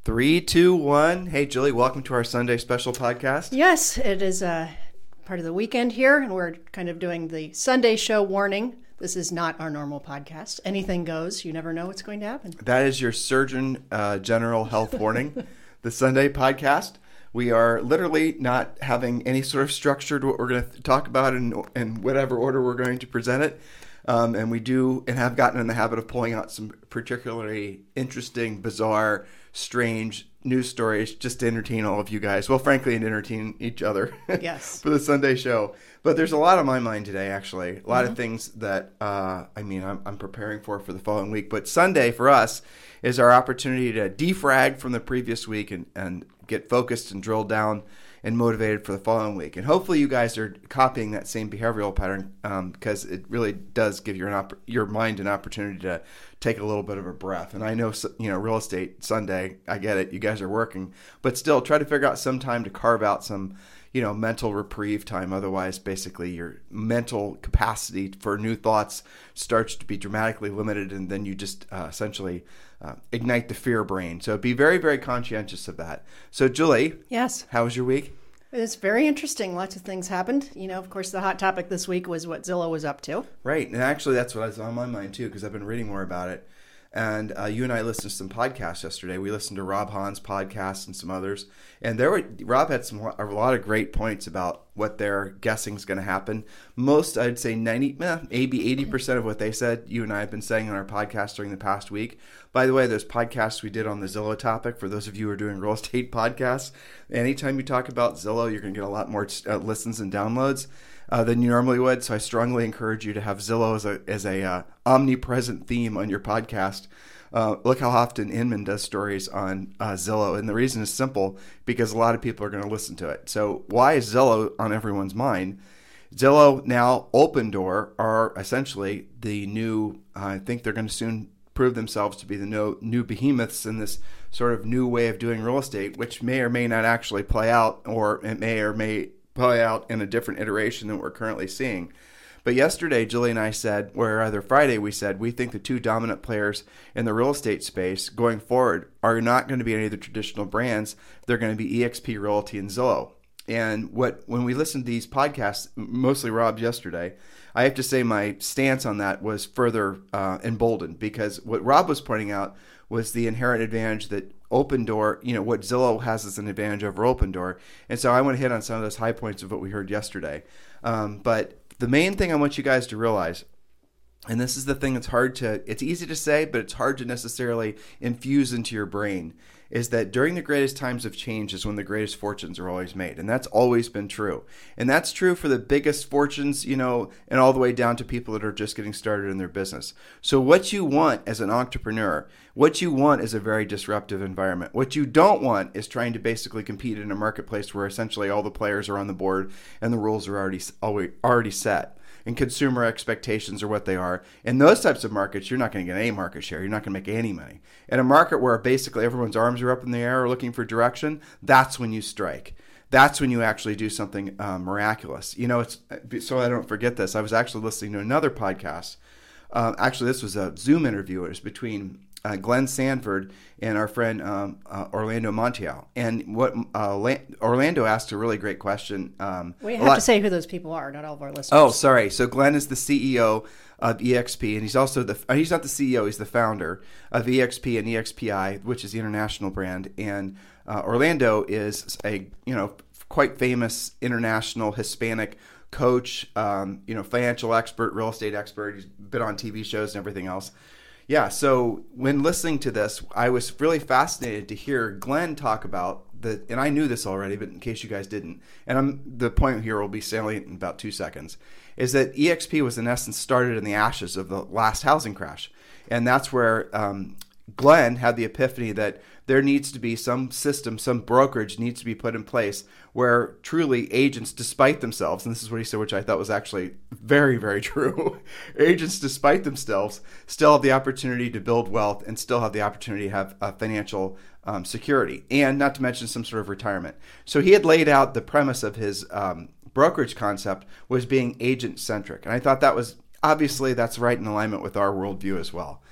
Three, two, one. Hey, Julie, welcome to our Sunday special podcast. Yes, it is part of the weekend here, and we're kind of doing the Sunday show warning. This is not our normal podcast. Anything goes. You never know what's going to happen. That is your Surgeon General health warning, the Sunday podcast. We are literally not having any sort of structure to what we're going to talk about in whatever order we're going to present it. And we do and have gotten in the habit of pulling out some particularly interesting, bizarre, strange news stories just to entertain all of you guys. Well, frankly, and entertain each other. Yes. For the Sunday show. But there's a lot on my mind today, actually. A lot of things that, I'm preparing for the following week. But Sunday, for us, is our opportunity to defrag from the previous week and get focused and drilled down and motivated for the following week. And hopefully you guys are copying that same behavioral pattern because it really does give your mind an opportunity to take a little bit of a breath. And I know, Real Estate Sunday, I get it, you guys are working, but still try to figure out some time to carve out some, mental reprieve time. Otherwise, basically your mental capacity for new thoughts starts to be dramatically limited, and then you just essentially ignite the fear brain. So be very, very conscientious of that. So Julie. Yes. How was your week? It's very interesting. Lots of things happened. Of course, the hot topic this week was what Zillow was up to. Right. And actually, that's what was on my mind, too, because I've been reading more about it. And you and I listened to some podcasts yesterday. We listened to Rob Hahn's podcast and some others. And Rob had a lot of great points about what they're guessing is going to happen. Most, I'd say 90, maybe 80% of what they said, you and I have been saying on our podcast during the past week. By the way, those podcasts we did on the Zillow topic, for those of you who are doing real estate podcasts, anytime you talk about Zillow, you're going to get a lot more listens and downloads than you normally would. So I strongly encourage you to have Zillow as a omnipresent theme on your podcast. Look how often Inman does stories on Zillow. And the reason is simple, because a lot of people are going to listen to it. So why is Zillow on everyone's mind? Zillow, now Opendoor, are essentially the new, I think they're going to soon prove themselves to be the new behemoths in this sort of new way of doing real estate, which may or may not actually play out, or it may or may play out in a different iteration than we're currently seeing. But yesterday, Julie and I said, or rather Friday, we said, we think the two dominant players in the real estate space going forward are not going to be any of the traditional brands. They're going to be eXp Realty and Zillow. And when we listened to these podcasts, mostly Rob yesterday, I have to say my stance on that was further emboldened, because what Rob was pointing out was the inherent advantage that Opendoor, what Zillow has as an advantage over Opendoor. And so I want to hit on some of those high points of what we heard yesterday. But the main thing I want you guys to realize, and this is the thing that's it's easy to say, but it's hard to necessarily infuse into your brain, is that during the greatest times of change is when the greatest fortunes are always made. And that's always been true. And that's true for the biggest fortunes, and all the way down to people that are just getting started in their business. So what you want as an entrepreneur, what you want is a very disruptive environment. What you don't want is trying to basically compete in a marketplace where essentially all the players are on the board and the rules are already set. And consumer expectations are what they are. In those types of markets, you're not going to get any market share. You're not going to make any money. In a market where basically everyone's arms are up in the air or looking for direction, that's when you strike. That's when you actually do something miraculous. So I don't forget this. I was actually listening to another podcast. Actually, this was a Zoom interview. It was between Glenn Sanford and our friend Orlando Montiel. And what Orlando asked a really great question. We have to say who those people are, not all of our listeners. Oh, sorry. So Glenn is the CEO of eXp, and he's also he's not the CEO, he's the founder of eXp and EXPI, which is the international brand. And Orlando is a quite famous international Hispanic coach, financial expert, real estate expert. He's been on TV shows and everything else. Yeah, so when listening to this, I was really fascinated to hear Glenn talk about and I knew this already, but in case you guys didn't, and the point here will be salient in about 2 seconds, is that eXp was in essence started in the ashes of the last housing crash. And that's where Glenn had the epiphany that there needs to be some system, some brokerage needs to be put in place where truly agents, despite themselves, and this is what he said, which I thought was actually very, very true, agents, despite themselves, still have the opportunity to build wealth and still have the opportunity to have financial security, and not to mention some sort of retirement. So he had laid out the premise of his brokerage concept was being agent-centric. And I thought that was, obviously, that's right in alignment with our worldview as well.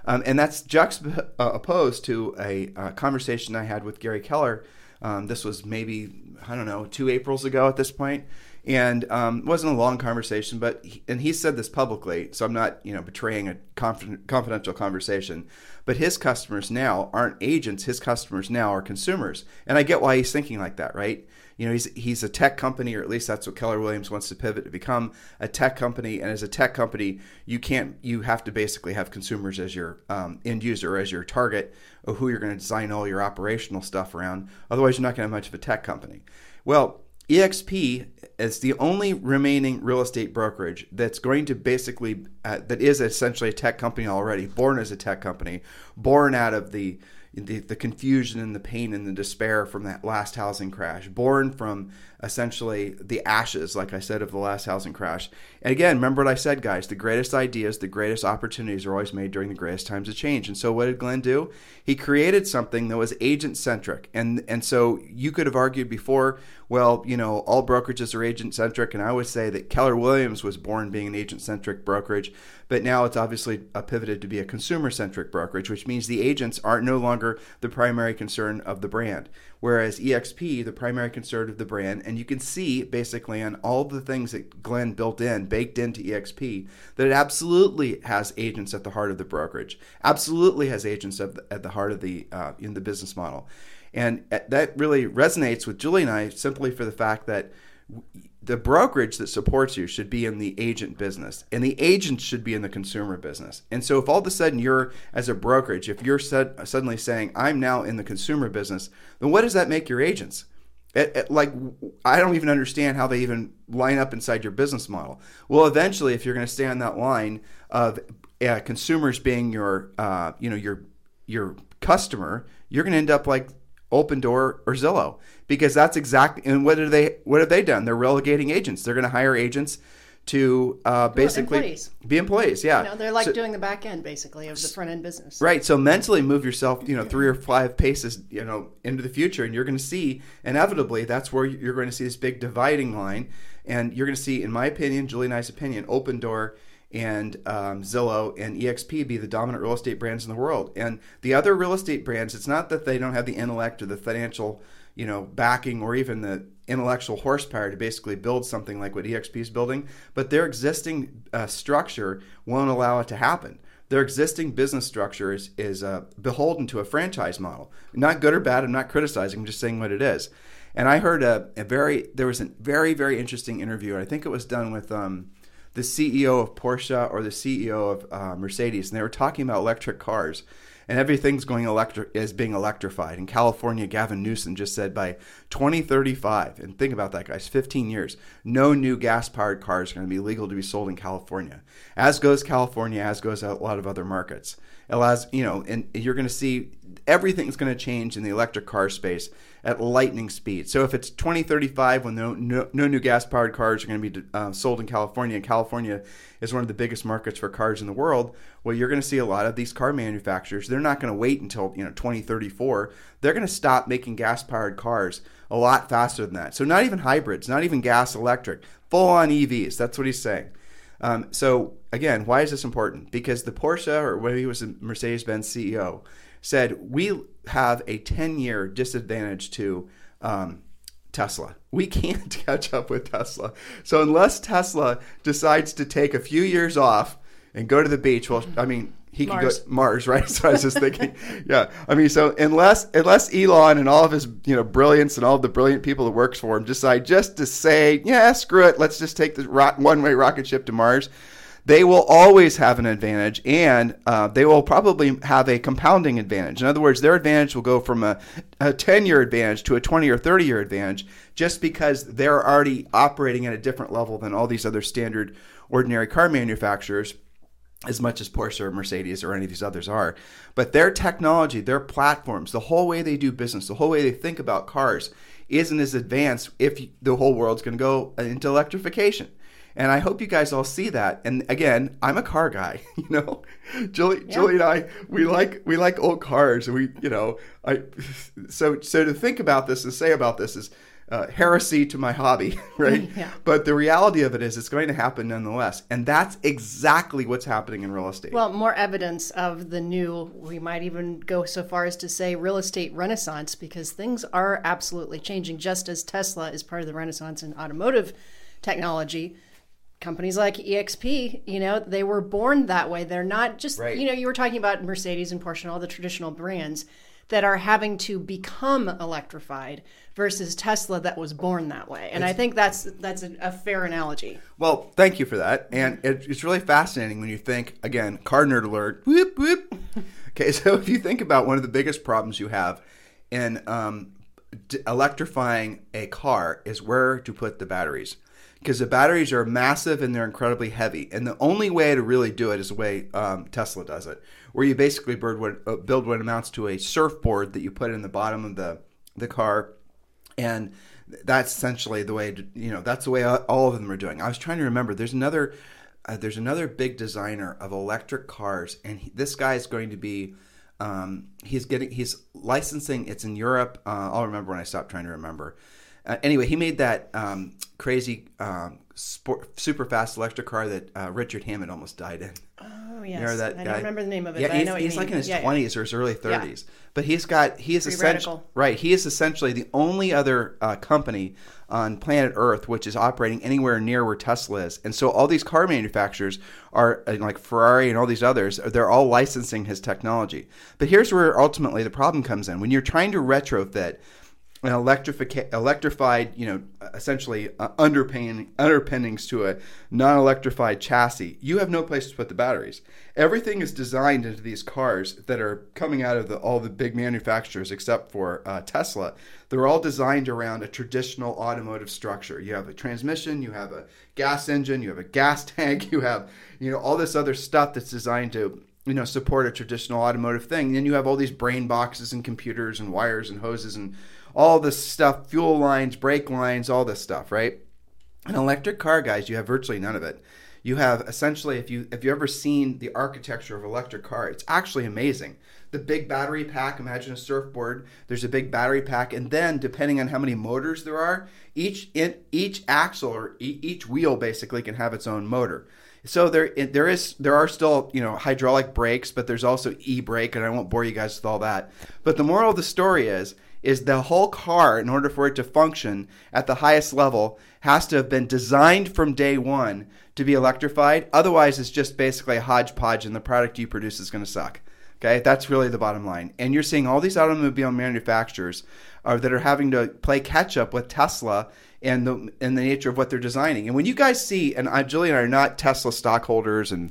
And that's juxtaposed to a conversation I had with Gary Keller. This was maybe, I don't know, 2 Aprils ago at this point. And it wasn't a long conversation, but he said this publicly, so I'm not betraying a confidential conversation. But his customers now aren't agents. His customers now are consumers. And I get why he's thinking like that, right? He's a tech company, or at least that's what Keller Williams wants to pivot to become, a tech company. And as a tech company, you have to basically have consumers as your end user, as your target of who you're going to design all your operational stuff around. Otherwise, you're not going to have much of a tech company. Well, eXp is the only remaining real estate brokerage that's going to basically, that is essentially a tech company already, born as a tech company, born out of the confusion and the pain and the despair from that last housing crash, born from essentially the ashes, like I said, of the last housing crash. And again, remember what I said, guys, the greatest ideas, the greatest opportunities are always made during the greatest times of change. And so what did Glenn do? He created something that was agent-centric. And so you could have argued before, well, all brokerages are agent-centric. And I would say that Keller Williams was born being an agent-centric brokerage, but now it's obviously pivoted to be a consumer-centric brokerage, which means the agents are no longer the primary concern of the brand. Whereas eXp, the primary concern of the brand, and you can see basically on all the things that Glenn baked into eXp, that it absolutely has agents at the heart of the brokerage, absolutely has agents at the heart of in the business model. And that really resonates with Julie and I simply for the fact that the brokerage that supports you should be in the agent business, and the agent should be in the consumer business. And so if all of a sudden you're, as a brokerage, if you're suddenly saying, I'm now in the consumer business, then what does that make your agents? I don't even understand how they even line up inside your business model. Well, eventually, if you're going to stay on that line of consumers being your customer, you're going to end up like Opendoor or Zillow, because that's exactly. And what have they done? They're relegating agents. They're going to hire agents to basically be employees. Yeah, they're like doing the back end basically of the front end business. Right. So mentally move yourself, 3 or 5 paces, into the future, and you're going to see inevitably that's where you're going to see this big dividing line, and you're going to see, in my opinion, Julie and I's opinion, Opendoor and Zillow and eXp be the dominant real estate brands in the world. And the other real estate brands, it's not that they don't have the intellect or the financial, backing or even the intellectual horsepower to basically build something like what eXp is building, but their existing structure won't allow it to happen. Their existing business structure is beholden to a franchise model. Not good or bad, I'm not criticizing, I'm just saying what it is. And I heard there was a very, very interesting interview, and I think it was done with the CEO of Porsche or the CEO of Mercedes, and they were talking about electric cars, and everything's being electrified. In California, Gavin Newsom just said by 2035, and think about that, guys, 15 years, no new gas-powered cars are going to be legal to be sold in California. As goes California, as goes a lot of other markets. And you're going to see everything's going to change in the electric car space at lightning speed. So if it's 2035 when no new gas-powered cars are going to be sold in California, and California is one of the biggest markets for cars in the world, well, you're going to see a lot of these car manufacturers, they're not going to wait until 2034. They're going to stop making gas-powered cars a lot faster than that. So not even hybrids, not even gas-electric, full-on EVs. That's what he's saying. So again, why is this important? Because the Porsche, or when he was a Mercedes-Benz CEO, said we have a 10-year disadvantage to Tesla. We can't catch up with Tesla. So unless Tesla decides to take a few years off and go to the beach, well, I mean, he can go Mars, right? So I was just thinking, yeah. I mean, so unless Elon and all of his brilliance and all of the brilliant people that works for him decide just to say, yeah, screw it, let's just take the one-way rocket ship to Mars, they will always have an advantage, and they will probably have a compounding advantage. In other words, their advantage will go from a 10-year advantage to a 20 or 30-year advantage just because they're already operating at a different level than all these other standard ordinary car manufacturers, as much as Porsche or Mercedes or any of these others are. But their technology, their platforms, the whole way they do business, the whole way they think about cars isn't as advanced if the whole world's going to go into electrification. And I hope you guys all see that. And again, I'm a car guy, Julie and I, we like old cars. So to think about this and say about this is, heresy to my hobby, right? Yeah. But the reality of it is it's going to happen nonetheless. And that's exactly what's happening in real estate. Well, more evidence of the new, we might even go so far as to say real estate renaissance, because things are absolutely changing. Just as Tesla is part of the renaissance in automotive technology, companies like EXP, they were born that way. They're not just, right. You were talking about Mercedes and Porsche and all the traditional brands that are having to become electrified versus Tesla that was born that way. And I think that's a fair analogy. Well, thank you for that. And it's really fascinating when you think, again, car nerd alert, whoop, whoop. Okay, so if you think about one of the biggest problems you have in electrifying a car is where to put the batteries. Because the batteries are massive and they're incredibly heavy. And the only way to really do it is the way Tesla does it, where you basically build what amounts to a surfboard that you put in the bottom of the car. And that's essentially the way that's the way all of them are doing. I was trying to remember. There's another big designer of electric cars, and this guy is going to be he's licensing. It's in Europe. I'll remember when I stop trying to remember. Anyway, he made that crazy super fast electric car that Richard Hammond almost died in. Oh, yes. You know that I guy? don't remember the name of it, yeah, but I know what you he's mean. like in his 20s or his early 30s. Yeah. But he is essentially right. He is essentially the only other company on planet Earth which is operating anywhere near where Tesla is. And so all these car manufacturers are like Ferrari and all these others. They're all licensing his technology. But here's where ultimately the problem comes in. When you're trying to retrofit an electrified, essentially underpinnings to a non-electrified chassis, you have no place to put the batteries. Everything is designed into these cars that are coming out of all the big manufacturers except for Tesla. They're all designed around a traditional automotive structure. You have a transmission, you have a gas engine, you have a gas tank, you have all this other stuff that's designed to support a traditional automotive thing. And then you have all these brain boxes and computers and wires and hoses and all this stuff, fuel lines, brake lines, all this stuff, right? An electric car, guys, you have virtually none of it. You have essentially, if you ever seen the architecture of an electric car, it's actually amazing. The big battery pack, imagine a surfboard, there's a big battery pack, and then depending on how many motors there are, each axle or each wheel basically can have its own motor. So there are still hydraulic brakes, but there's also e-brake, and I won't bore you guys with all that. But the moral of the story is the whole car, in order for it to function at the highest level, has to have been designed from day one to be electrified. Otherwise, it's just basically a hodgepodge, and the product you produce is going to suck. Okay, that's really the bottom line. And you're seeing all these automobile manufacturers that are having to play catch up with Tesla and the nature of what they're designing. And when you guys see, and Julie and I are not Tesla stockholders, and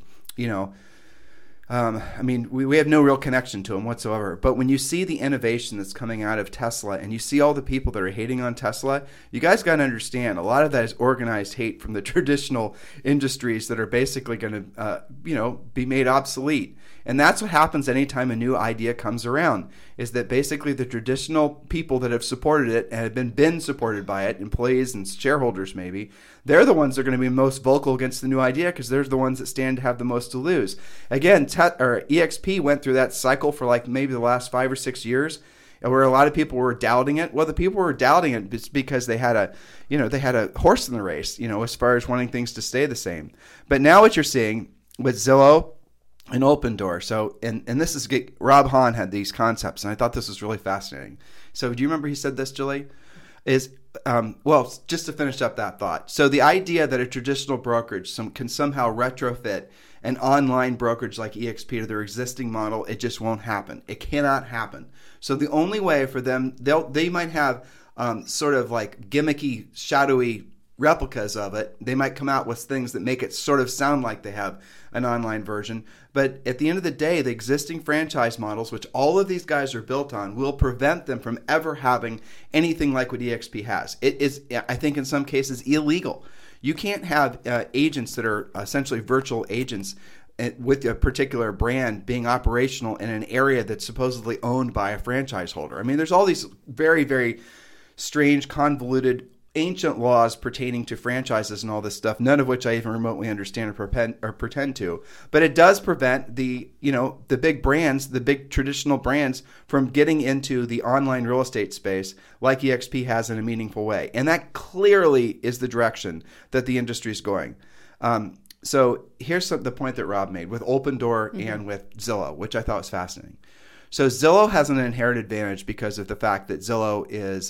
we have no real connection to them whatsoever. But when you see the innovation that's coming out of Tesla and you see all the people that are hating on Tesla, you guys got to understand a lot of that is organized hate from the traditional industries that are basically going to, be made obsolete. And that's what happens anytime a new idea comes around, is that basically the traditional people that have supported it and have been supported by it, employees and shareholders maybe, they're the ones that are going to be most vocal against the new idea because they're the ones that stand to have the most to lose. Again, EXP went through that cycle for like maybe the last 5 or 6 years, where a lot of people were doubting it. Well, the people who were doubting it because they had a horse in the race, as far as wanting things to stay the same. But now what you're seeing with Zillow and Opendoor. So, and this is, Rob Hahn had these concepts, and I thought this was really fascinating. So do you remember he said this, Julie? Just to finish up that thought. So the idea that a traditional brokerage can somehow retrofit an online brokerage like EXP to their existing model, it just won't happen. It cannot happen. So the only way for them, they might have sort of like gimmicky, shadowy replicas of it. They might come out with things that make it sort of sound like they have an online version. But at the end of the day, the existing franchise models, which all of these guys are built on, will prevent them from ever having anything like what EXP has. It is, I think in some cases, illegal. You can't have agents that are essentially virtual agents with a particular brand being operational in an area that's supposedly owned by a franchise holder. I mean, there's all these very, very strange, convoluted ancient laws pertaining to franchises and all this stuff, none of which I even remotely understand or pretend to. But it does prevent the big brands, the big traditional brands, from getting into the online real estate space like EXP has in a meaningful way. And that clearly is the direction that the industry is going. So here's the point that Rob made with Opendoor and with Zillow, which I thought was fascinating. So Zillow has an inherent advantage because of the fact that Zillow is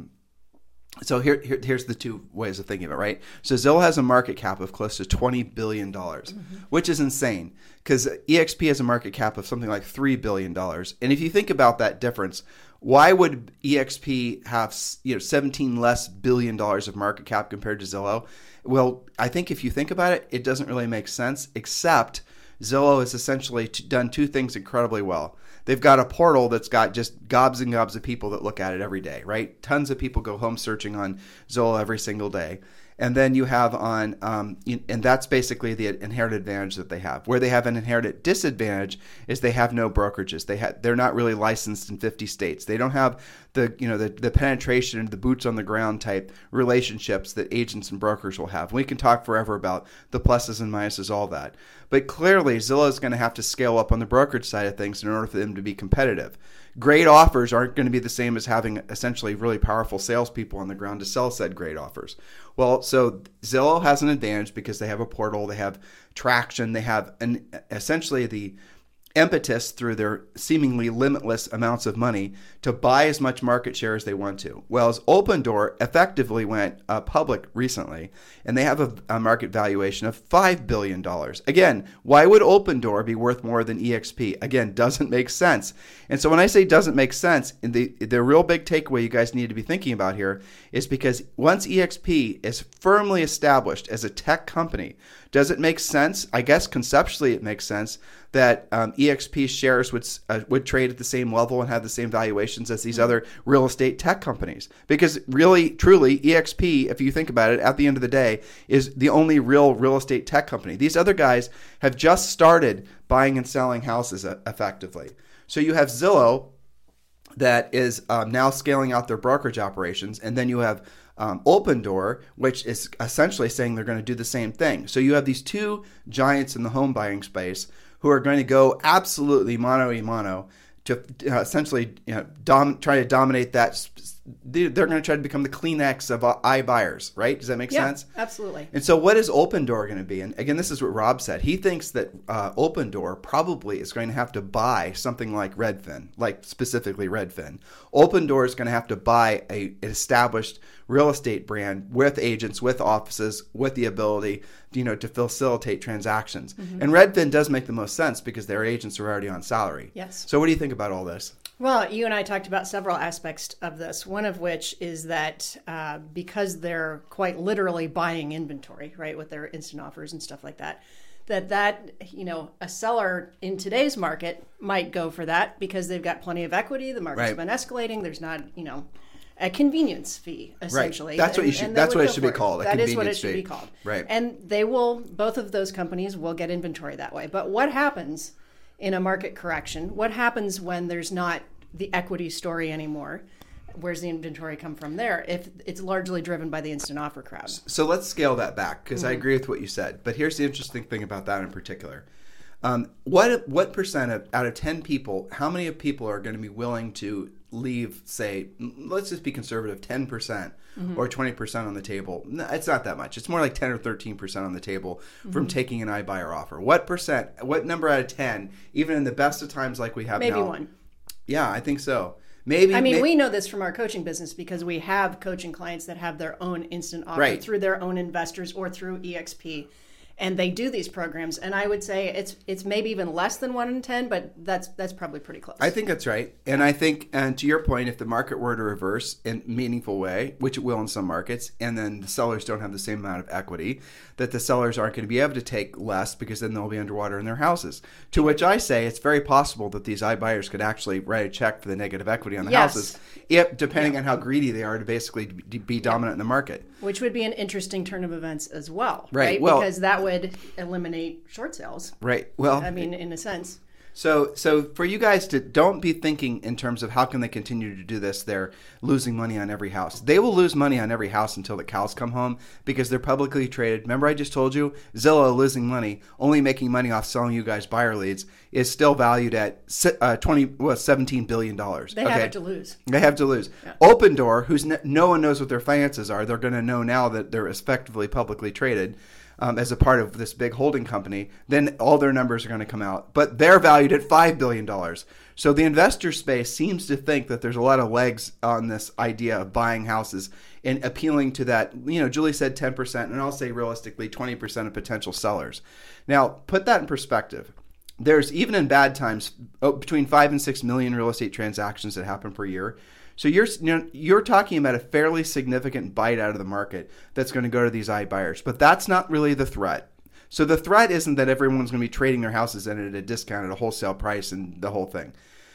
so here's the two ways of thinking of it, right? So Zillow has a market cap of close to $20 billion, which is insane because EXP has a market cap of something like $3 billion. And if you think about that difference, why would EXP have $17 less billion of market cap compared to Zillow? Well, I think if you think about it, it doesn't really make sense, except Zillow has essentially done two things incredibly well. They've got a portal that's got just gobs and gobs of people that look at it every day, right? Tons of people go home searching on Zillow every single day. And then you have on, and that's basically the inherent advantage that they have. Where they have an inherent disadvantage is they have no brokerages. They're not really licensed in 50 states. They don't have the penetration and the boots on the ground type relationships that agents and brokers will have. We can talk forever about the pluses and minuses, all that. But clearly, Zillow is going to have to scale up on the brokerage side of things in order for them to be competitive. Great offers aren't going to be the same as having essentially really powerful salespeople on the ground to sell said great offers. Well, so Zillow has an advantage because they have a portal, they have traction, they have essentially the impetus through their seemingly limitless amounts of money to buy as much market share as they want to. Well, as Opendoor effectively went public recently, and they have a market valuation of $5 billion. Again, why would Opendoor be worth more than EXP? Again, doesn't make sense. And so when I say doesn't make sense, the real big takeaway you guys need to be thinking about here is because once EXP is firmly established as a tech company, does it make sense? I guess conceptually it makes sense that EXP shares would trade at the same level and have the same valuations as these other real estate tech companies. Because really, truly, EXP, if you think about it, at the end of the day, is the only real estate tech company. These other guys have just started buying and selling houses effectively. So you have Zillow that is now scaling out their brokerage operations, and then you have Opendoor, which is essentially saying they're going to do the same thing. So you have these two giants in the home buying space who are going to go absolutely mano a mano to essentially try to dominate that. They're going to try to become the Kleenex of iBuyers, right? Does that make sense? Yeah, absolutely. And so what is Opendoor going to be? And again, this is what Rob said. He thinks that Opendoor probably is going to have to buy something like Redfin, like specifically Redfin. Opendoor is going to have to buy an established real estate brand with agents, with offices, with the ability to facilitate transactions. Mm-hmm. And Redfin does make the most sense because their agents are already on salary. Yes. So what do you think about all this? Well, you and I talked about several aspects of this, one of which is that because they're quite literally buying inventory, right, with their instant offers and stuff like that, a seller in today's market might go for that because they've got plenty of equity, the market's been escalating, there's not, a convenience fee, essentially. Right. That's what it should be called. That is what it should be called. Right. And both of those companies will get inventory that way. But what happens in a market correction? What happens when there's not the equity story anymore? Where's the inventory come from there if it's largely driven by the instant offer crowd? So let's scale that back because I agree with what you said. But here's the interesting thing about that in particular. What percent out of 10 people, how many of people are going to be willing to leave, say, let's just be conservative, 10% or 20% on the table? No, it's not that much. It's more like 10 or 13% on the table from taking an iBuyer offer. What number out of 10, even in the best of times like we have now? Maybe one. Yeah, I think so. We know this from our coaching business because we have coaching clients that have their own instant offer through their own investors or through EXP. And they do these programs, and I would say it's maybe even less than 1 in 10, but that's probably pretty close. I think that's right, and I think, and to your point, if the market were to reverse in a meaningful way, which it will in some markets, and then the sellers don't have the same amount of equity, that the sellers aren't going to be able to take less because then they'll be underwater in their houses. To which I say it's very possible that these iBuyers could actually write a check for the negative equity on the houses, depending on how greedy they are to basically be dominant in the market. Which would be an interesting turn of events as well, right? Well, because that would eliminate short sales. Right. Well, in a sense. So for you guys to don't be thinking in terms of how can they continue to do this, they're losing money on every house. They will lose money on every house until the cows come home because they're publicly traded. Remember I just told you, Zillow losing money, only making money off selling you guys buyer leads, is still valued at $17 billion. They have it to lose. They have to lose. Yeah. Opendoor, no one knows what their finances are. They're going to know now that they're effectively publicly traded. As a part of this big holding company, then all their numbers are going to come out. But they're valued at $5 billion. So the investor space seems to think that there's a lot of legs on this idea of buying houses and appealing to that. Julie said 10%, and I'll say realistically 20% of potential sellers. Now, put that in perspective. There's, even in bad times, between 5 and 6 million real estate transactions that happen per year. So you're talking about a fairly significant bite out of the market that's going to go to these iBuyers. But that's not really the threat. So the threat isn't that everyone's going to be trading their houses in at a discount at a wholesale price and the whole thing.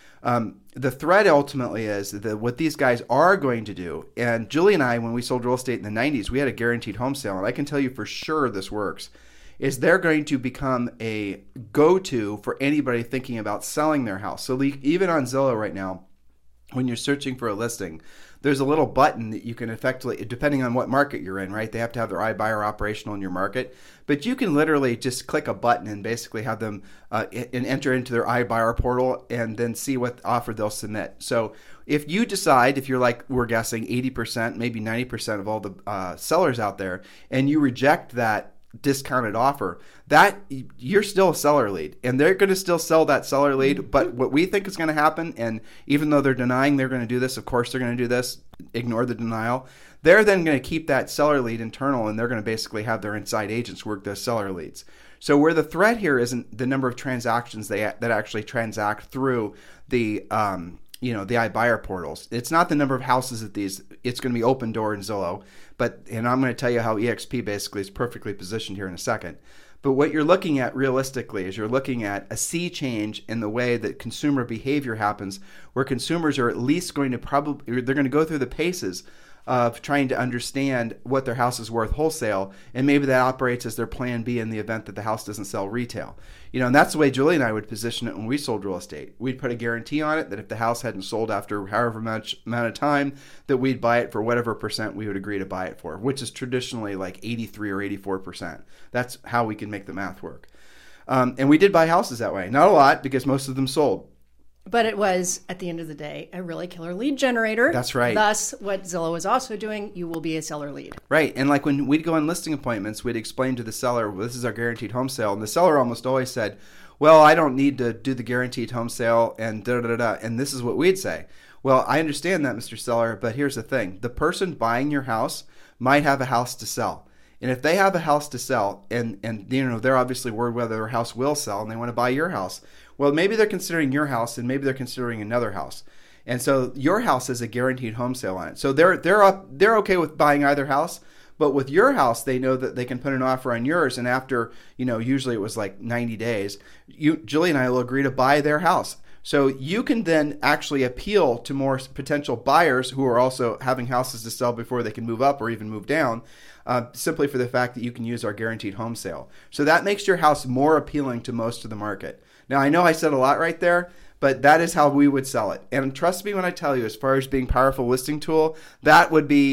The threat ultimately is that what these guys are going to do, and Julie and I, when we sold real estate in the 90s, we had a guaranteed home sale, and I can tell you for sure this works, is they're going to become a go-to for anybody thinking about selling their house. So even on Zillow right now, when you're searching for a listing, there's a little button that you can effectively, depending on what market you're in, right? They have to have their iBuyer operational in your market. But you can literally just click a button and basically have them enter into their iBuyer portal and then see what offer they'll submit. So if you decide, if you're like, we're guessing 80%, maybe 90% of all the sellers out there, and you reject that discounted offer, that you're still a seller lead, and they're going to still sell that seller lead. But what we think is going to happen, and even though they're denying they're going to do this, of course they're going to do this, ignore the denial, they're then going to keep that seller lead internal, and they're going to basically have their inside agents work those seller leads. So where the threat here isn't the number of transactions that actually transact through the the iBuyer portals. It's not the number of houses at these. It's going to be Opendoor and Zillow. And I'm going to tell you how EXP basically is perfectly positioned here in a second. But what you're looking at realistically is you're looking at a sea change in the way that consumer behavior happens, where consumers are at least going to they're going to go through the paces of trying to understand what their house is worth wholesale, and maybe that operates as their plan B in the event that the house doesn't sell retail. And that's the way Julie and I would position it when we sold real estate. We'd put a guarantee on it that if the house hadn't sold after however much amount of time, that we'd buy it for whatever percent we would agree to buy it for, which is traditionally like 83 or 84%. That's how we can make the math work. And we did buy houses that way. Not a lot, because most of them sold. But it was, at the end of the day, a really killer lead generator. That's right. Thus, what Zillow is also doing, you will be a seller lead. Right. And like when we'd go on listing appointments, we'd explain to the seller, well, this is our guaranteed home sale. And the seller almost always said, well, I don't need to do the guaranteed home sale and da-da-da-da. And this is what we'd say. Well, I understand that, Mr. Seller, but here's the thing. The person buying your house might have a house to sell. And if they have a house to sell and they're obviously worried whether their house will sell and they want to buy your house, well, maybe they're considering your house and maybe they're considering another house. And so your house has a guaranteed home sale on it. So they're okay with buying either house, but with your house, they know that they can put an offer on yours, and after, usually it was like 90 days, Julie and I will agree to buy their house. So you can then actually appeal to more potential buyers who are also having houses to sell before they can move up or even move down, simply for the fact that you can use our guaranteed home sale. So that makes your house more appealing to most of the market. Now, I know I said a lot right there, but that is how we would sell it. And trust me when I tell you, as far as being powerful listing tool, that's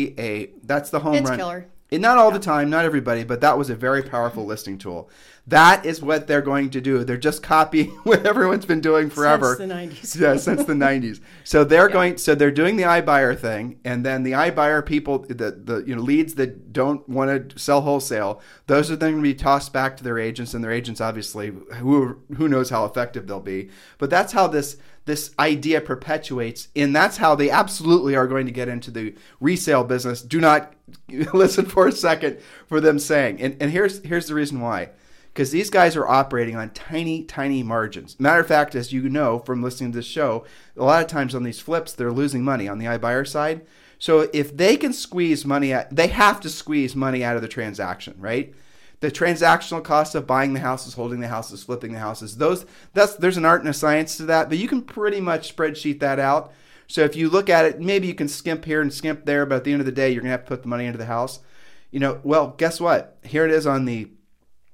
the home run. It's killer. And not all the time, not everybody, but that was a very powerful listing tool. That is what they're going to do. They're just copying what everyone's been doing forever. Since the 90s. Yeah, since the 90s. So they're they're doing the iBuyer thing, and then the iBuyer people, the leads that don't want to sell wholesale, those are then going to be tossed back to their agents, and their agents obviously, who knows how effective they'll be. But that's how this idea perpetuates, and that's how they absolutely are going to get into the resale business. Do not listen for a second for them saying, and here's the reason why. Because these guys are operating on tiny, tiny margins. Matter of fact, as you know from listening to this show, a lot of times on these flips, they're losing money on the iBuyer side. So if they can squeeze money they have to squeeze money out of the transaction, right? The transactional cost of buying the houses, holding the houses, flipping the houses, there's an art and a science to that, but you can pretty much spreadsheet that out. So if you look at it, maybe you can skimp here and skimp there, but at the end of the day, you're going to have to put the money into the house. Well, guess what? Here it is on the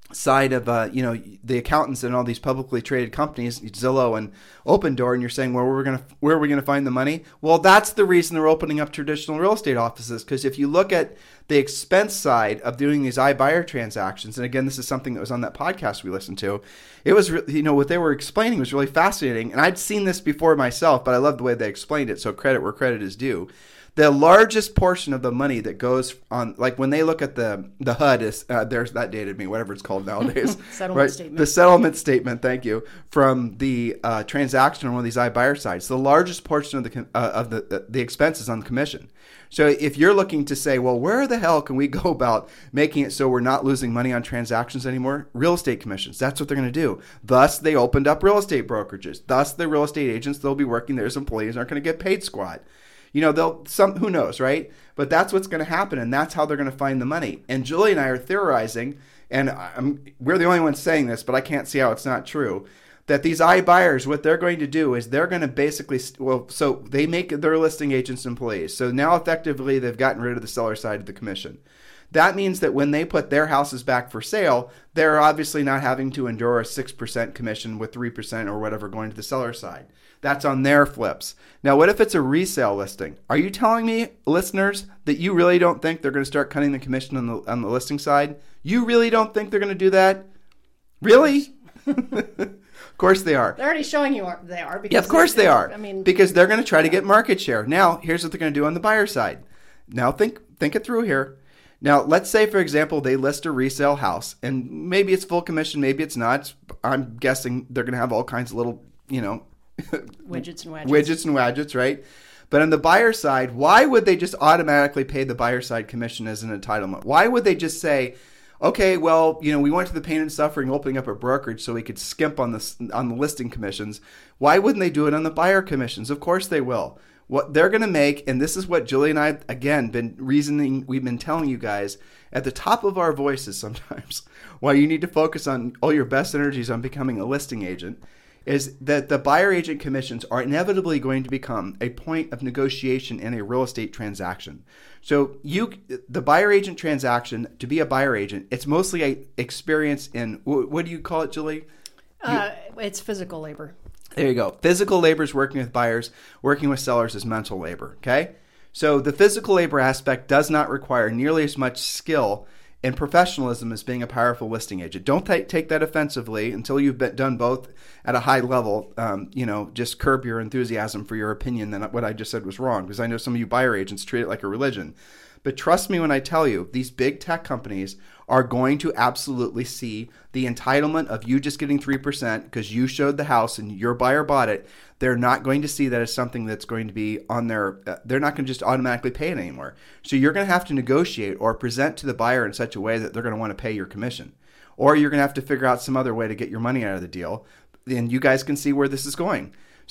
side of the accountants and all these publicly traded companies, Zillow and Opendoor, and you're saying, well, where are we gonna find the money? Well, that's the reason they're opening up traditional real estate offices, because if you look at the expense side of doing these iBuyer transactions, and again, this is something that was on that podcast we listened to, it was what they were explaining was really fascinating, and I'd seen this before myself, but I love the way they explained it. So credit where credit is due. The largest portion of the money that goes on, like when they look at the HUD, is there's that dated me, whatever it's called nowadays. Settlement statement. The settlement statement, thank you, from the transaction on one of these iBuyer sites. The largest portion of the expenses on the commission. So if you're looking to say, well, where the hell can we go about making it so we're not losing money on transactions anymore? Real estate commissions. That's what they're going to do. Thus, they opened up real estate brokerages. Thus, the real estate agents, they'll be working there as employees, aren't going to get paid squat. Who knows, right? But that's what's going to happen, and that's how they're going to find the money. And Julie and I are theorizing, and we're the only ones saying this, but I can't see how it's not true, that these iBuyers, what they're going to do is they're going to basically, so they make their listing agents employees. So now effectively they've gotten rid of the seller side of the commission. That means that when they put their houses back for sale, they're obviously not having to endure a 6% commission with 3% or whatever going to the seller side. That's on their flips. Now, what if it's a resale listing? Are you telling me, listeners, that you really don't think they're going to start cutting the commission on the listing side? You really don't think they're going to do that? Really? Of course they are. They're already showing you they are. Yeah, of course they are. I mean, because they're going to try to get market share. Now, here's what they're going to do on the buyer side. Now, think it through here. Now, let's say, for example, they list a resale house, and maybe it's full commission, maybe it's not. I'm guessing they're going to have all kinds of little, widgets and widgets, right? But on the buyer side, why would they just automatically pay the buyer side commission as an entitlement? Why would they just say, okay, well, we went to the pain and suffering opening up a brokerage so we could skimp on the listing commissions. Why wouldn't they do it on the buyer commissions? Of course they will. What they're going to make, and this is what Julie and I, again, we've been telling you guys at the top of our voices sometimes, why you need to focus on all your best energies on becoming a listing agent, is that the buyer agent commissions are inevitably going to become a point of negotiation in a real estate transaction. So the buyer agent transaction, to be a buyer agent, it's mostly a experience in, what do you call it, Julie? It's physical labor. There you go. Physical labor is working with buyers. Working with sellers is mental labor, okay? So the physical labor aspect does not require nearly as much skill and professionalism as being a powerful listing agent. Don't take that offensively until you've done both at a high level. Just curb your enthusiasm for your opinion that what I just said was wrong, because I know some of you buyer agents treat it like a religion. But trust me when I tell you, these big tech companies are going to absolutely see the entitlement of you just getting 3% because you showed the house and your buyer bought it. They're not going to see that as something that's going to be on their, they're not going to just automatically pay it anymore. So you're going to have to negotiate or present to the buyer in such a way that they're going to want to pay your commission. Or you're going to have to figure out some other way to get your money out of the deal. And you guys can see where this is going.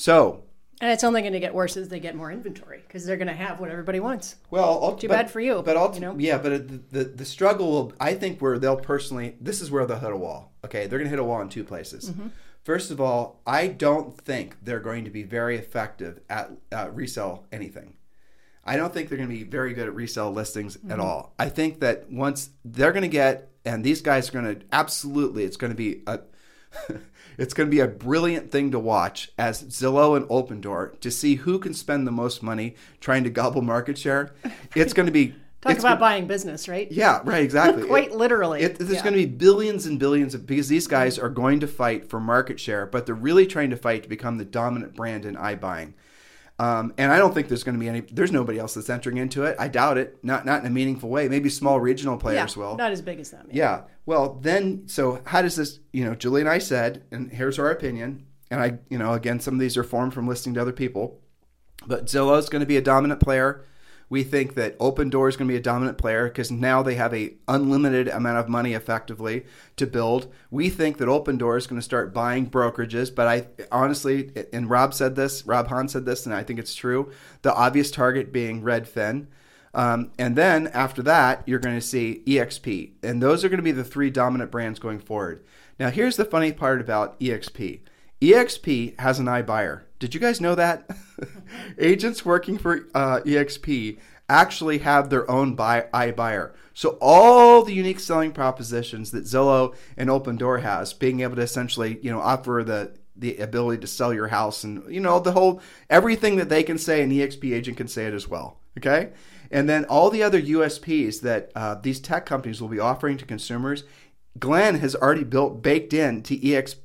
And it's only going to get worse as they get more inventory because they're going to have what everybody wants. Well, too bad for you. Yeah, but the struggle will, I think, where they'll personally, this is where they'll hit a wall. Okay, they're going to hit a wall in two places. Mm-hmm. First of all, I don't think they're going to be very effective at resell anything. I don't think they're going to be very good at resell listings at all. I think that once they're going to get, and these guys are going to absolutely, it's going to be a it's going to be a brilliant thing to watch as Zillow and Opendoor to see who can spend the most money trying to gobble market share. It's going to be Talk about buying business, right? Yeah, right, exactly. Quite literally. There's going to be billions and billions because these guys are going to fight for market share, but they're really trying to fight to become the dominant brand in iBuying. And I don't think there's going to be there's nobody else that's entering into it. I doubt it. Not in a meaningful way. Maybe small regional players will. Not as big as them. Yeah. Well, then, so how does this, Julie and I said, and here's our opinion, and again, some of these are formed from listening to other people, but Zillow is going to be a dominant player. We think that Opendoor is going to be a dominant player because now they have a unlimited amount of money effectively to build. We think that Opendoor is going to start buying brokerages, but I honestly, and Rob Hahn said this, and I think it's true, the obvious target being Redfin. And then after that, you're going to see EXP. And those are going to be the three dominant brands going forward. Now, here's the funny part about EXP. EXP has an iBuyer. Did you guys know that? Agents working for EXP actually have their own iBuyer. So all the unique selling propositions that Zillow and Opendoor has, being able to essentially, offer the ability to sell your house and, the whole, everything that they can say, an EXP agent can say it as well. Okay. And then all the other USPs that these tech companies will be offering to consumers, Glenn has already baked in to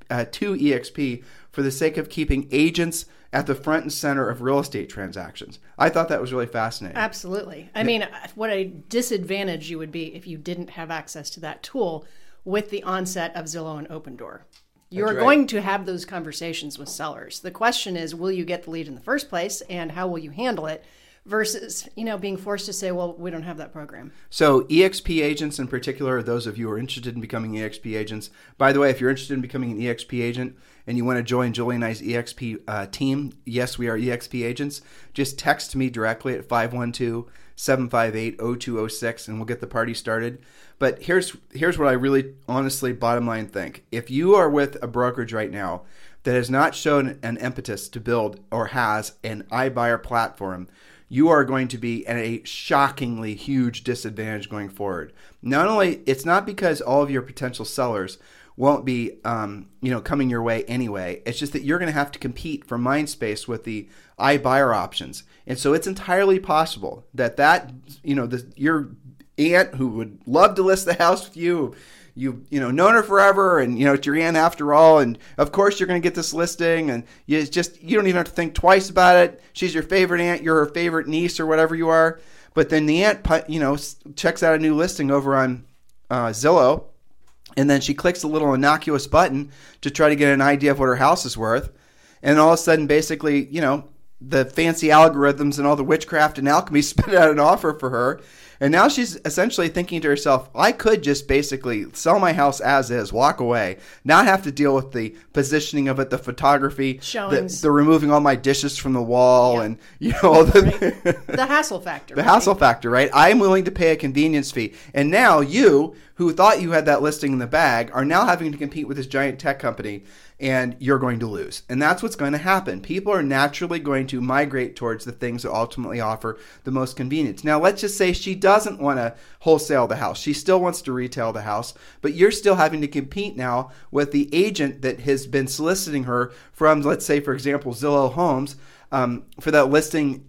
EXP for the sake of keeping agents at the front and center of real estate transactions. I thought that was really fascinating. Absolutely. I mean, what a disadvantage you would be if you didn't have access to that tool with the onset of Zillow and Opendoor. You're going to have those conversations with sellers. The question is, will you get the lead in the first place, and how will you handle it? Versus, being forced to say, well, we don't have that program. So EXP agents in particular, those of you who are interested in becoming EXP agents, by the way, if you're interested in becoming an EXP agent and you want to join Julie and I's EXP team, yes, we are EXP agents, just text me directly at 512-758-0206 and we'll get the party started. But here's what I really honestly, bottom line, think. If you are with a brokerage right now that has not shown an impetus to build or has an iBuyer platform, you are going to be at a shockingly huge disadvantage going forward. Not only, it's not because all of your potential sellers won't be, coming your way anyway. It's just that you're going to have to compete for mind space with the iBuyer options. And so it's entirely possible that your aunt who would love to list the house with you, you've known her forever, and it's your aunt after all, and of course you're going to get this listing, and you don't even have to think twice about it. She's your favorite aunt, you're her favorite niece, or whatever you are. But then the aunt checks out a new listing over on Zillow, and then she clicks a little innocuous button to try to get an idea of what her house is worth, and all of a sudden, basically, the fancy algorithms and all the witchcraft and alchemy spit out an offer for her. And now she's essentially thinking to herself, I could just basically sell my house as is, walk away, not have to deal with the positioning of it, the photography, the removing all my dishes from the wall, and the hassle factor. The hassle factor, right? I'm willing to pay a convenience fee. And now you, who thought you had that listing in the bag, are now having to compete with this giant tech company, and you're going to lose. And that's what's going to happen. People are naturally going to migrate towards the things that ultimately offer the most convenience. Now, let's just say she doesn't want to wholesale the house. She still wants to retail the house, but you're still having to compete now with the agent that has been soliciting her from, let's say, for example, Zillow Homes, for that listing,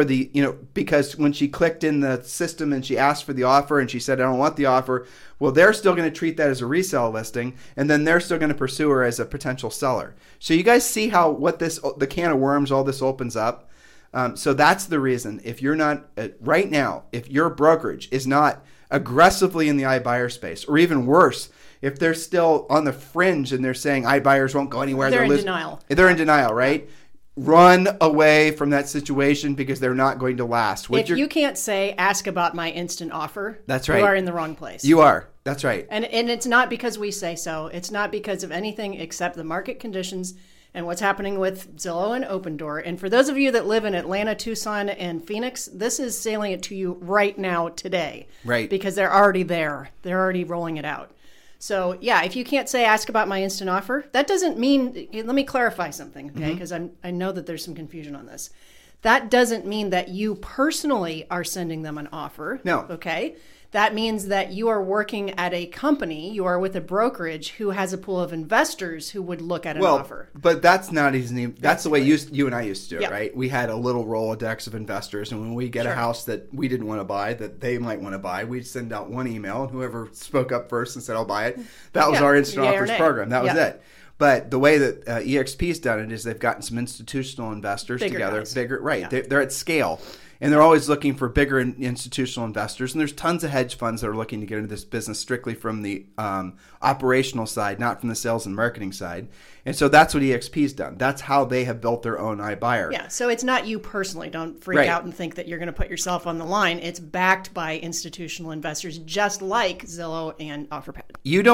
because when she clicked in the system and she asked for the offer and she said, I don't want the offer, well, they're still going to treat that as a resale listing, and then they're still going to pursue her as a potential seller. So you guys see how the can of worms all this opens up? So that's the reason. If you're not, right now, if your brokerage is not aggressively in the iBuyer space, or even worse, if they're still on the fringe and they're saying iBuyers won't go anywhere. They're in denial. They're in denial, right? Run away from that situation because they're not going to last. If you can't say, ask about my instant offer, that's right. You are in the wrong place. You are. That's right. And it's not because we say so. It's not because of anything except the market conditions and what's happening with Zillow and Opendoor. And for those of you that live in Atlanta, Tucson, and Phoenix, this is sailing it to you right now today. Right. Because they're already there. They're already rolling it out. So, yeah, if you can't say, ask about my instant offer, that doesn't mean, let me clarify something, okay? Because I know that there's some confusion on this. That doesn't mean that you personally are sending them an offer. No. Okay? That means that you are working at a company, you are with a brokerage who has a pool of investors who would look at an offer. But that's not easy. That's the way you and I used to do it, right? We had a little Rolodex of investors, and when we get a house that we didn't want to buy, that they might want to buy, we'd send out one email, and whoever spoke up first and said, I'll buy it, that was our instant offers program. That was it. But the way that EXP's done it is they've gotten some institutional investors together. Guys. They're at scale. And they're always looking for bigger institutional investors. And there's tons of hedge funds that are looking to get into this business strictly from the operational side, not from the sales and marketing side. And so that's what EXP's done. That's how they have built their own iBuyer. Yeah, so it's not you personally. Don't freak out and think that you're going to put yourself on the line. It's backed by institutional investors, just like Zillow and OfferPad. You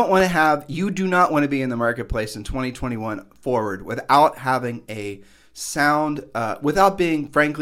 do not want to be in the marketplace in 2021 forward without having a sound, without being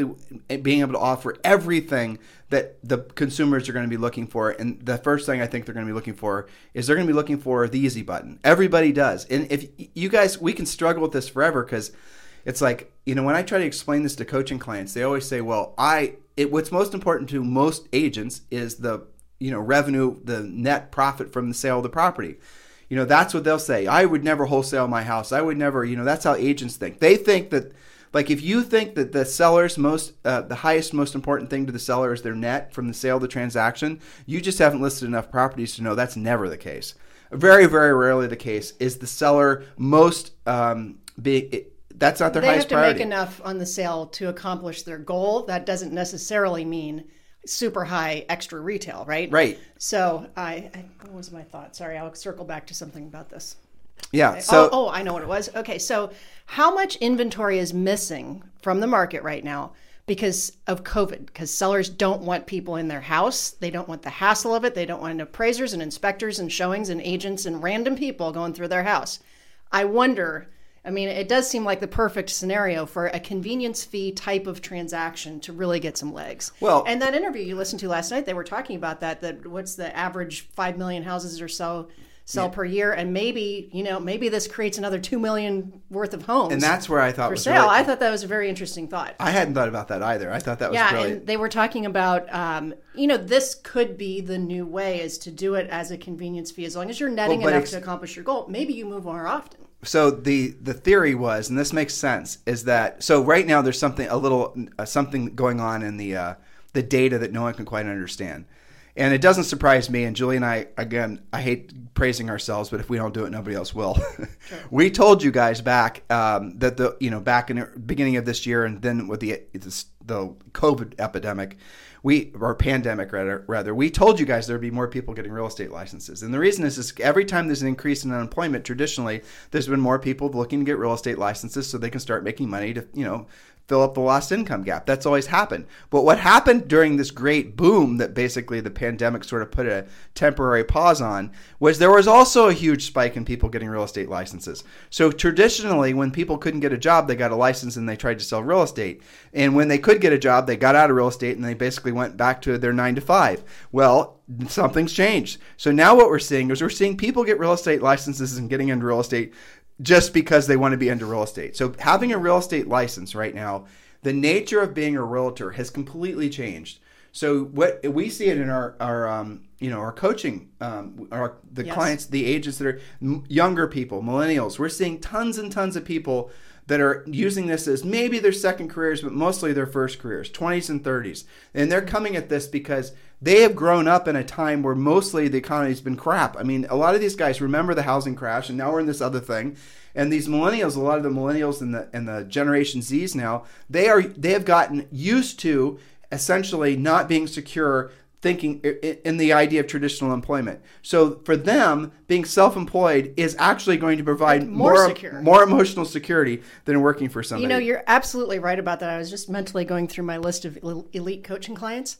able to offer everything that the consumers are going to be looking for. And the first thing I think they're going to be looking for is they're going to be looking for the easy button. Everybody does. And if you guys, we can struggle with this forever because it's like, when I try to explain this to coaching clients, they always say, well, what's most important to most agents is the revenue, the net profit from the sale of the property. That's what they'll say. I would never wholesale my house. I would never, that's how agents think. They think that, like, if you think that the seller's the highest, most important thing to the seller is their net from the sale of the transaction, you just haven't listed enough properties to know that's never the case. Very, very rarely the case is the seller most big. That's not their highest priority. They have to make enough on the sale to accomplish their goal. That doesn't necessarily mean super high extra retail, right? Right. So what was my thought? Sorry, I'll circle back to something about this. Yeah. Okay. So I know what it was. Okay. So how much inventory is missing from the market right now because of COVID? Because sellers don't want people in their house. They don't want the hassle of it. They don't want appraisers and inspectors and showings and agents and random people going through their house. I wonder, it does seem like the perfect scenario for a convenience fee type of transaction to really get some legs. Well, and that interview you listened to last night, they were talking about that what's the average 5 million houses or so sell per year, and maybe this creates another 2 million worth of homes. And that's where I thought for sale. I thought that was a very interesting thought. I hadn't thought about that either. I thought that was brilliant. And they were talking about this could be the new way, is to do it as a convenience fee as long as you're netting enough to accomplish your goal. Maybe you move more often. So the theory was, and this makes sense, is that so right now there's something going on in the data that no one can quite understand. And it doesn't surprise me, and Julie and I, again, I hate praising ourselves, but if we don't do it, nobody else will. Sure. We told you guys back that back in the beginning of this year, and then with the COVID epidemic, or pandemic rather, we told you guys there'd be more people getting real estate licenses. And the reason is every time there's an increase in unemployment, traditionally, there's been more people looking to get real estate licenses so they can start making money to, fill up the lost income gap. That's always happened. But what happened during this great boom that basically the pandemic sort of put a temporary pause on was there was also a huge spike in people getting real estate licenses. So traditionally, when people couldn't get a job, they got a license and they tried to sell real estate. And when they could get a job, they got out of real estate and they basically went back to their 9 to 5. Well, something's changed. So now what we're seeing people get real estate licenses and getting into real estate just because they want to be into real estate. So having a real estate license right now, the nature of being a realtor has completely changed. So what we see it in our coaching, clients, the agents that are younger people, millennials. We're seeing tons and tons of people that are using this as maybe their second careers, but mostly their first careers, 20s and 30s. And they're coming at this because they have grown up in a time where mostly the economy's been crap. A lot of these guys remember the housing crash, and now we're in this other thing. And these millennials, a lot of the millennials and the Generation Zs now, they have gotten used to essentially not being secure, thinking in the idea of traditional employment. So for them, being self-employed is actually going to provide more emotional security than working for somebody. You're absolutely right about that. I was just mentally going through my list of elite coaching clients.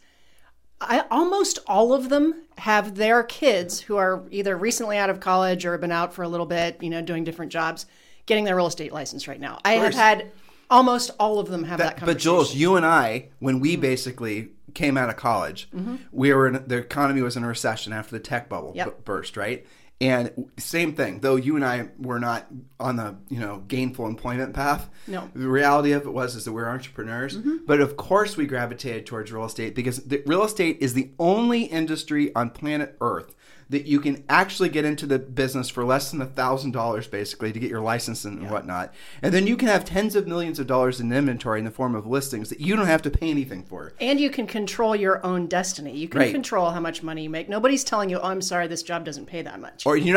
Almost all of them have their kids who are either recently out of college or have been out for a little bit, doing different jobs, getting their real esite license right now. I have had almost all of them have that conversation. But Jules, you and I, when we basically came out of college, the economy was in a recession after the tech bubble burst, right? And same thing, though you and I were not on the gainful employment path. No. The reality of it is that we're entrepreneurs. Mm-hmm. But of course we gravitated towards real estate because real estate is the only industry on planet Earth that you can actually get into the business for less than $1,000 basically to get your license and whatnot. And then you can have tens of millions of dollars in inventory in the form of listings that you don't have to pay anything for. And you can control your own destiny. You can control how much money you make. Nobody's telling you, oh, I'm sorry, this job doesn't pay that much. Or you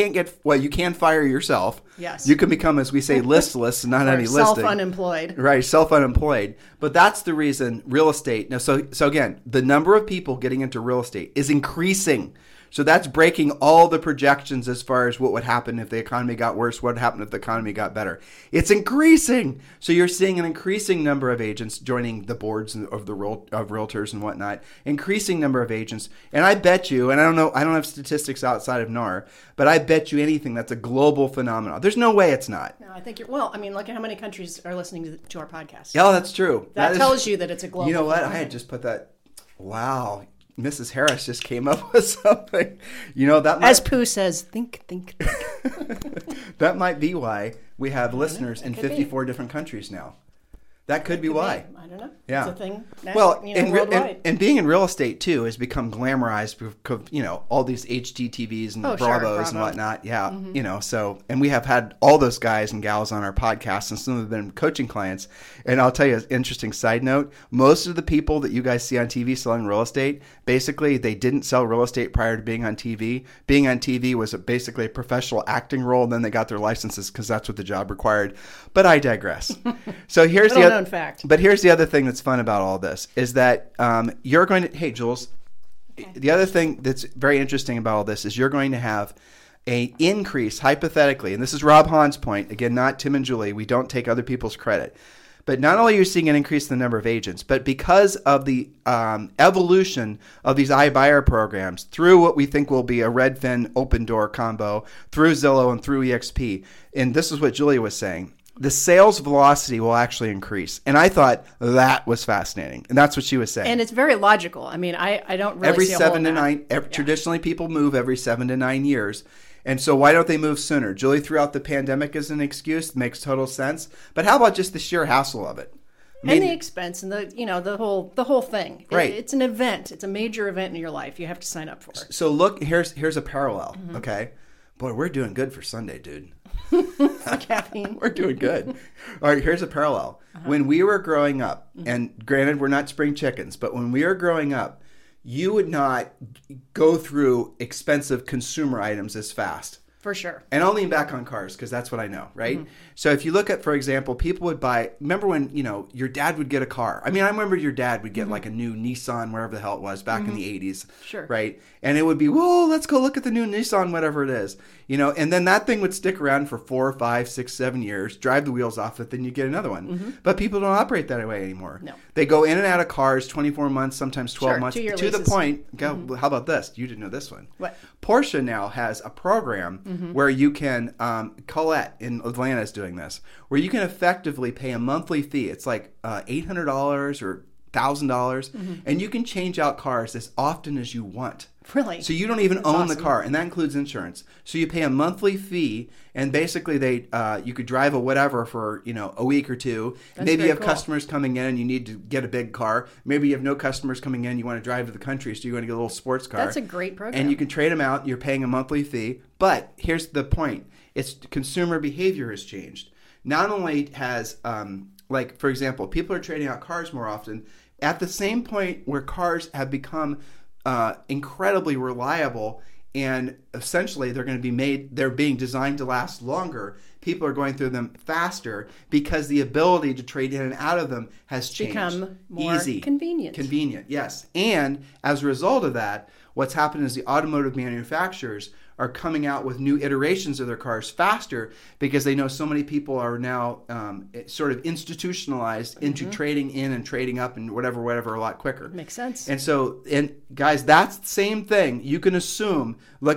can fire yourself. Yes. You can become, as we say, listless and not any listing. Self-unemployed. Right, self-unemployed. But that's the reason real estate. Now, so again, the number of people getting into real estate is increasing. So that's breaking all the projections as far as what would happen if the economy got worse, what would happen if the economy got better. It's increasing. So you're seeing an increasing number of agents joining the boards of realtors and whatnot, increasing number of agents. And I bet you, and I don't have statistics outside of NAR, but I bet you anything that's a global phenomenon. There's no way it's not. No, I think look at how many countries are listening to our podcast. Yeah, that's true. That tells you that it's a global You know what? phenomenon. I had just put that. Wow. Mrs. Harris just came up with something. That might, as Pooh says, think. That might be why we have listeners in 54 different countries now. That could be why. I don't know. Yeah. It's a thing. Well, Worldwide. and being in real estate too has become glamorized because, all these HGTVs and Bravos and whatnot. Yeah. So, and we have had all those guys and gals on our podcast, and some of them have been coaching clients. And I'll tell you an interesting side note. Most of the people that you guys see on TV selling real estate, basically they didn't sell real estate prior to being on TV. Being on TV was basically a professional acting role. And then they got their licenses because that's what the job required. But I digress. So here's the other fact. But here's the other thing that's fun about all this is that you're going to, hey, Jules, the other thing that's very interesting about all this is you're going to have an increase hypothetically, and this is Rob Hahn's point, again, not Tim and Julie. We don't take other people's credit. But not only are you seeing an increase in the number of agents, but because of the evolution of these iBuyer programs through what we think will be a Redfin open door combo, through Zillow and through EXP, and this is what Julia was saying, the sales velocity will actually increase. And I thought that was fascinating. And that's what she was saying. And it's very logical. I mean, I don't really every see a 7 to hole in 9, traditionally people move every 7 to 9 years. And so why don't they move sooner? Julie threw out the pandemic as an excuse. Makes total sense. But how about just the sheer hassle of it? And the expense and the whole thing. Right. It's an event. It's a major event in your life. You have to sign up for it. So look, here's a parallel. Okay, boy, we're doing good for Sunday, dude. Caffeine. We're doing good. All right, here's a parallel. When we were growing up, and granted, we're not spring chickens, but when we were growing up, you would not go through expensive consumer items as fast. For sure. And I'll lean back on cars because that's what I know, right? So if you look at, for example, people would buy, remember when, your dad would get a car. I mean, I remember your dad would get like a new Nissan, wherever the hell it was, back in the 80s. Sure. Right? And it would be, whoa, let's go look at the new Nissan, whatever it is. And then that thing would stick around for 4, 5, 6, 7 years, drive the wheels off it, then you get another one. But people don't operate that way anymore. No. They go in and out of cars 24 months, sometimes 12 months. 2-year To leases. the point, how about this? You didn't know this one. What? Porsche now has a program where you can, Colette in Atlanta is doing this, where you can effectively pay a monthly fee. It's like $800 or $1,000, and you can change out cars as often as you want. Really? So you don't even That's own awesome. the car, and that includes insurance. So you pay a monthly fee, and basically you could drive a whatever for a week or two. That's Maybe you very have cool. customers coming in, and you need to get a big car. Maybe you have no customers coming in, you want to drive to the country, so you want to get a little sports car. That's a great program. And you can trade them out. You're paying a monthly fee. But here's the point: it's consumer behavior has changed. Not only has for example, people are trading out cars more often. At the same point where cars have become incredibly reliable and essentially they're being designed to last longer, people are going through them faster because the ability to trade in and out of them has changed. Become more Easy. convenient. Convenient, yes. And as a result of that, what's happened is the automotive manufacturers are coming out with new iterations of their cars faster because they know so many people are now sort of institutionalized into trading in and trading up and whatever a lot quicker. Makes sense. And so, and guys, that's the same thing. You can assume,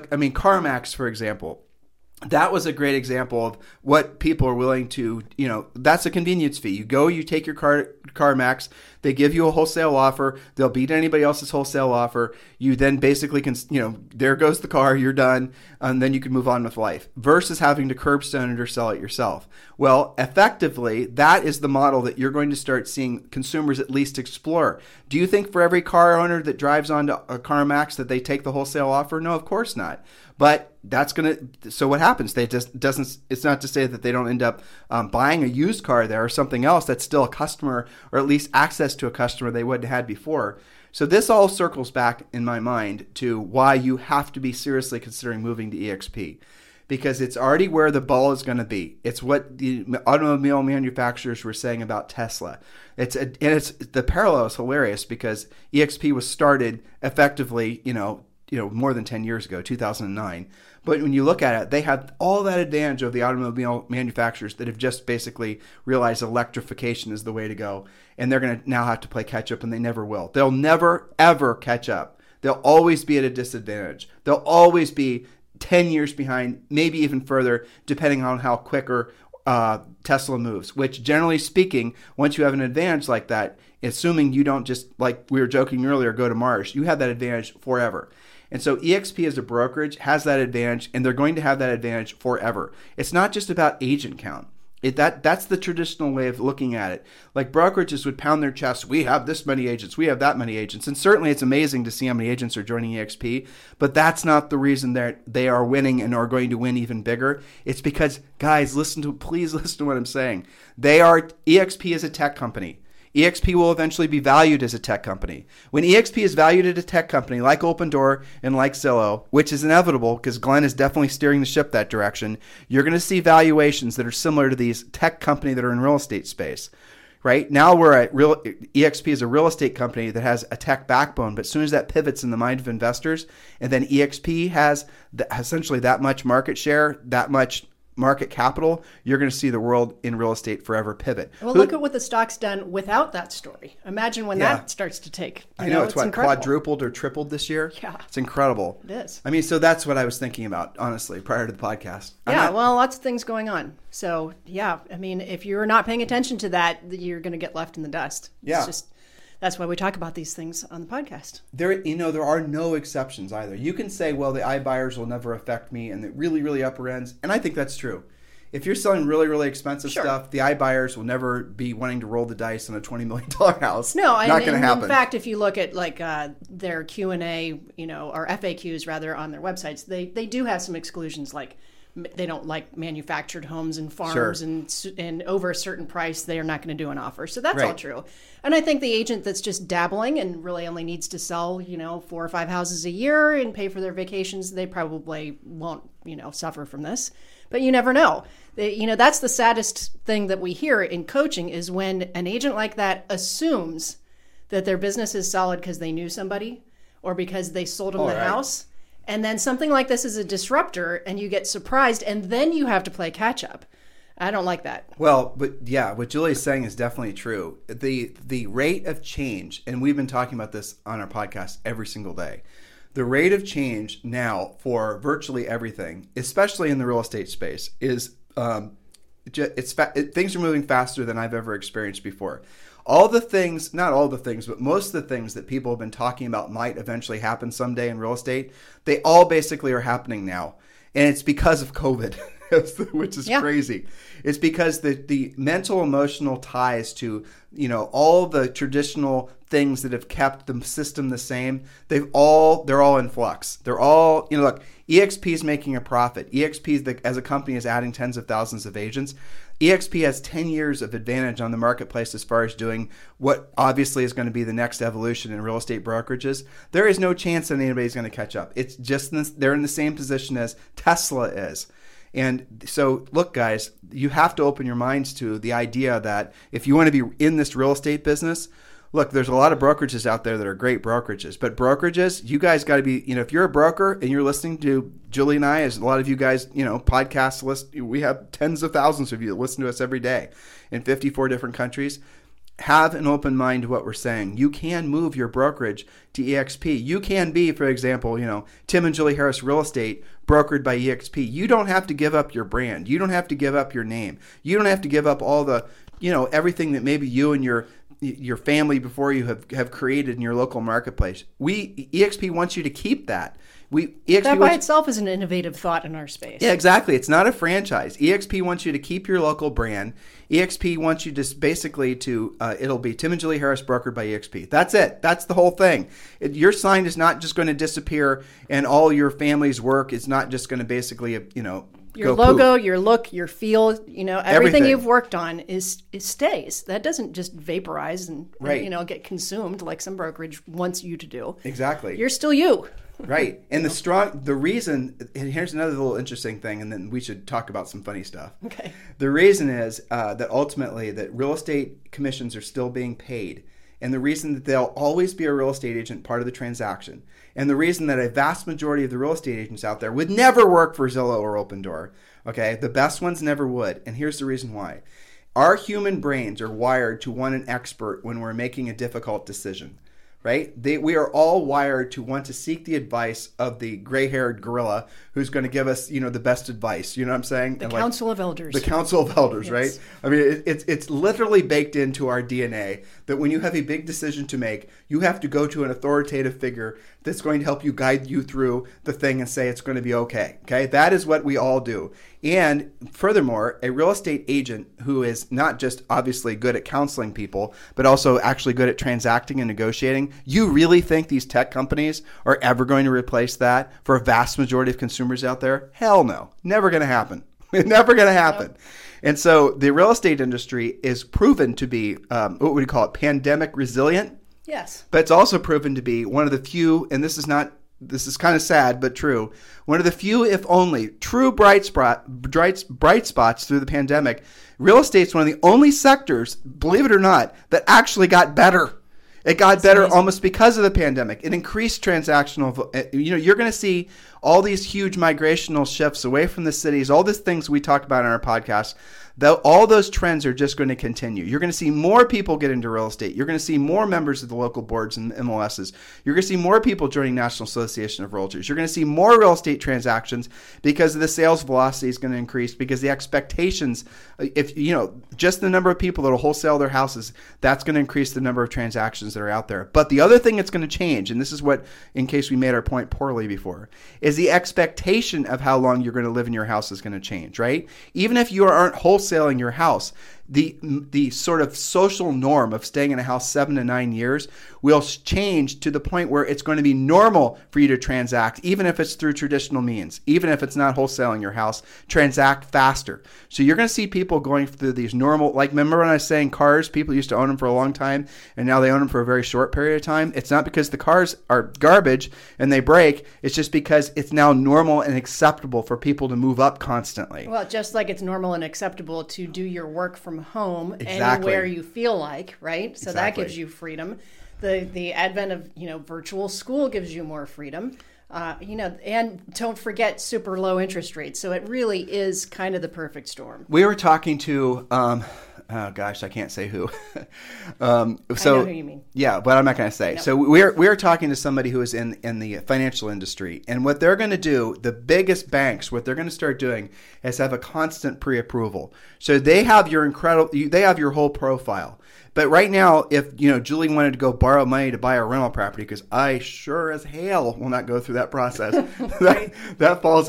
CarMax, for example, that was a great example of what people are willing to, that's a convenience fee. You go, you take your CarMax, they give you a wholesale offer, they'll beat anybody else's wholesale offer. You then basically can, there goes the car, you're done, and then you can move on with life versus having to curbstone it or sell it yourself. Well, effectively, that is the model that you're going to start seeing consumers at least explore. Do you think for every car owner that drives onto a CarMax that they take the wholesale offer? No, of course not. But so what happens? It's not to say that they don't end up buying a used car there or something else that's still a customer, or at least access to a customer they wouldn't have had before. So this all circles back in my mind to why you have to be seriously considering moving to EXP, because it's already where the ball is going to be. It's what the automobile manufacturers were saying about Tesla. The parallel is hilarious because EXP was started effectively, more than 10 years ago, 2009. But when you look at it, they have all that advantage of the automobile manufacturers that have just basically realized electrification is the way to go. And they're going to now have to play catch up, and they never will. They'll never, ever catch up. They'll always be at a disadvantage. They'll always be 10 years behind, maybe even further, depending on how quicker Tesla moves, which generally speaking, once you have an advantage like that, assuming you don't just, like we were joking earlier, go to Mars, you have that advantage forever. And so EXP as a brokerage has that advantage, and they're going to have that advantage forever. It's not just about agent count. That's the traditional way of looking at it. Like brokerages would pound their chest, we have this many agents, we have that many agents. And certainly it's amazing to see how many agents are joining EXP, but that's not the reason that they are winning and are going to win even bigger. It's because, guys, please listen to what I'm saying. EXP is a tech company. EXP will eventually be valued as a tech company. When EXP is valued as a tech company like Opendoor and like Zillow, which is inevitable because Glenn is definitely steering the ship that direction, you're going to see valuations that are similar to these tech companies that are in real estate space. Right now, EXP is a real estate company that has a tech backbone, but as soon as that pivots in the mind of investors, and then EXP has essentially that much market share, that much market capital, you're going to see the world in real estate forever pivot. Well, look at what the stock's done without that story. Imagine when that starts to take. I know it's quadrupled or tripled this year. Yeah, it's incredible. It is. I mean, so that's what I was thinking about, honestly, prior to the podcast. Well, lots of things going on. So yeah, I mean, if you're not paying attention to that, you're going to get left in the dust. Yeah. That's why we talk about these things on the podcast. There are no exceptions either. You can say, well, the iBuyers will never affect me and the really, really upper ends. And I think that's true. If you're selling really, really expensive stuff, the iBuyers will never be wanting to roll the dice on a $20 million house. No, not going to happen. In fact, if you look at like their Q&A, or FAQs rather on their websites, they do have some exclusions like they don't like manufactured homes and farms, and over a certain price, they are not going to do an offer. So that's all true. And I think the agent that's just dabbling and really only needs to sell, 4 or 5 houses a year and pay for their vacations, they probably won't, suffer from this. But you never know. That's the saddest thing that we hear in coaching is when an agent like that assumes that their business is solid because they knew somebody or because they sold them the house. And then something like this is a disruptor and you get surprised and then you have to play catch up. I don't like that. Well, but yeah, what Julie's saying is definitely true. The rate of change, and we've been talking about this on our podcast every single day, the rate of change now for virtually everything, especially in the real estate space, is things are moving faster than I've ever experienced before. All the things, not all the things, but most of the things that people have been talking about might eventually happen someday in real estate, they all basically are happening now. And it's because of COVID, which is crazy. It's because the mental, emotional ties to, all the traditional things that have kept the system the same, they're all in flux. They're all, look, EXP is making a profit. EXP as a company is adding tens of thousands of agents. EXP has 10 years of advantage on the marketplace as far as doing what obviously is going to be the next evolution in real estate brokerages. There is no chance that anybody's going to catch up. It's just they're in the same position as Tesla is. And so, look, guys, you have to open your minds to the idea that if you want to be in this real estate business, look, there's a lot of brokerages out there that are great brokerages. But brokerages, you guys got to be, if you're a broker and you're listening to Julie and I, as a lot of you guys, podcasts, we have tens of thousands of you that listen to us every day in 54 different countries. Have an open mind to what we're saying. You can move your brokerage to EXP. You can be, for example, Tim and Julie Harris Real Estate brokered by EXP. You don't have to give up your brand. You don't have to give up your name. You don't have to give up all the, everything that maybe you and your family before you have created in your local marketplace. EXP wants you to keep that. That by itself is an innovative thought in our space. Yeah, exactly. It's not a franchise. EXP wants you to keep your local brand. EXP wants you just basically to, it'll be Tim and Julie Harris brokered by EXP. That's it. That's the whole thing. Your sign is not just going to disappear and all your family's work is not just going to basically, your logo, your look, your feel, everything you've worked on it stays. That doesn't just vaporize and get consumed like some brokerage wants you to do. Exactly. You're still you. Right. And the reason, and here's another little interesting thing, and then we should talk about some funny stuff. Okay. The reason is that ultimately that real estate commissions are still being paid. And the reason that they'll always be a real estate agent part of the transaction. And the reason that a vast majority of the real estate agents out there would never work for Zillow or Opendoor. Okay. The best ones never would. And here's the reason why. Our human brains are wired to want an expert when we're making a difficult decision. Right? We are all wired to want to seek the advice of the gray-haired gorilla who's going to give us, the best advice. You know what I'm saying? The Council of Elders. The Council of Elders, yes. Right? I mean, it's literally baked into our DNA that when you have a big decision to make, you have to go to an authoritative figure that's going to help you guide you through the thing and say it's going to be okay. Okay? That is what we all do. And furthermore, a real estate agent who is not just obviously good at counseling people, but also actually good at transacting and negotiating, you really think these tech companies are ever going to replace that for a vast majority of consumers out there? Hell no. Never going to happen. Never going to happen. Nope. And so the real estate industry is proven to be, what would you call it, pandemic resilient? Yes. But it's also proven to be one of the few, and this is kind of sad, but true, one of the few, if only, true bright spots through the pandemic. Real estate's one of the only sectors, believe it or not, that actually got better. It got better almost because of the pandemic. It increased transactional. You're going to see all these huge migrational shifts away from the cities, all these things we talked about in our podcast. All those trends are just going to continue. You're going to see more people get into real estate. You're going to see more members of the local boards and MLSs. You're going to see more people joining National Association of Realtors. You're going to see more real estate transactions because the sales velocity is going to increase, because the expectations, just the number of people that will wholesale their houses, that's going to increase the number of transactions that are out there. But the other thing that's going to change, and this is what, in case we made our point poorly before, is the expectation of how long you're going to live in your house is going to change, right? Even if you aren't wholesaling your house, the sort of social norm of staying in a house 7 to 9 years will change to the point where it's going to be normal for you to transact, even if it's through traditional means, even if it's not wholesaling your house, transact faster. So you're going to see people going through these normal, like, remember when I was saying cars, people used to own them for a long time and now they own them for a very short period of time? It's not because the cars are garbage and they break. It's just because it's now normal and acceptable for people to move up constantly. Well, just like it's normal and acceptable to do your work from home Exactly. anywhere you feel like, right? So Exactly. that gives you freedom. The advent of virtual school gives you more freedom. And don't forget super low interest rates. So it really is kind of the perfect storm. We were talking to, oh gosh, I can't say who. I know who you mean. Yeah, but I'm not going to say. No. So we're talking to somebody who is in the financial industry, and what they're going to do, the biggest banks, what they're going to start doing is have a constant pre-approval. So they have your whole profile. But right now, if Julie wanted to go borrow money to buy a rental property, because I sure as hell will not go through that process, that falls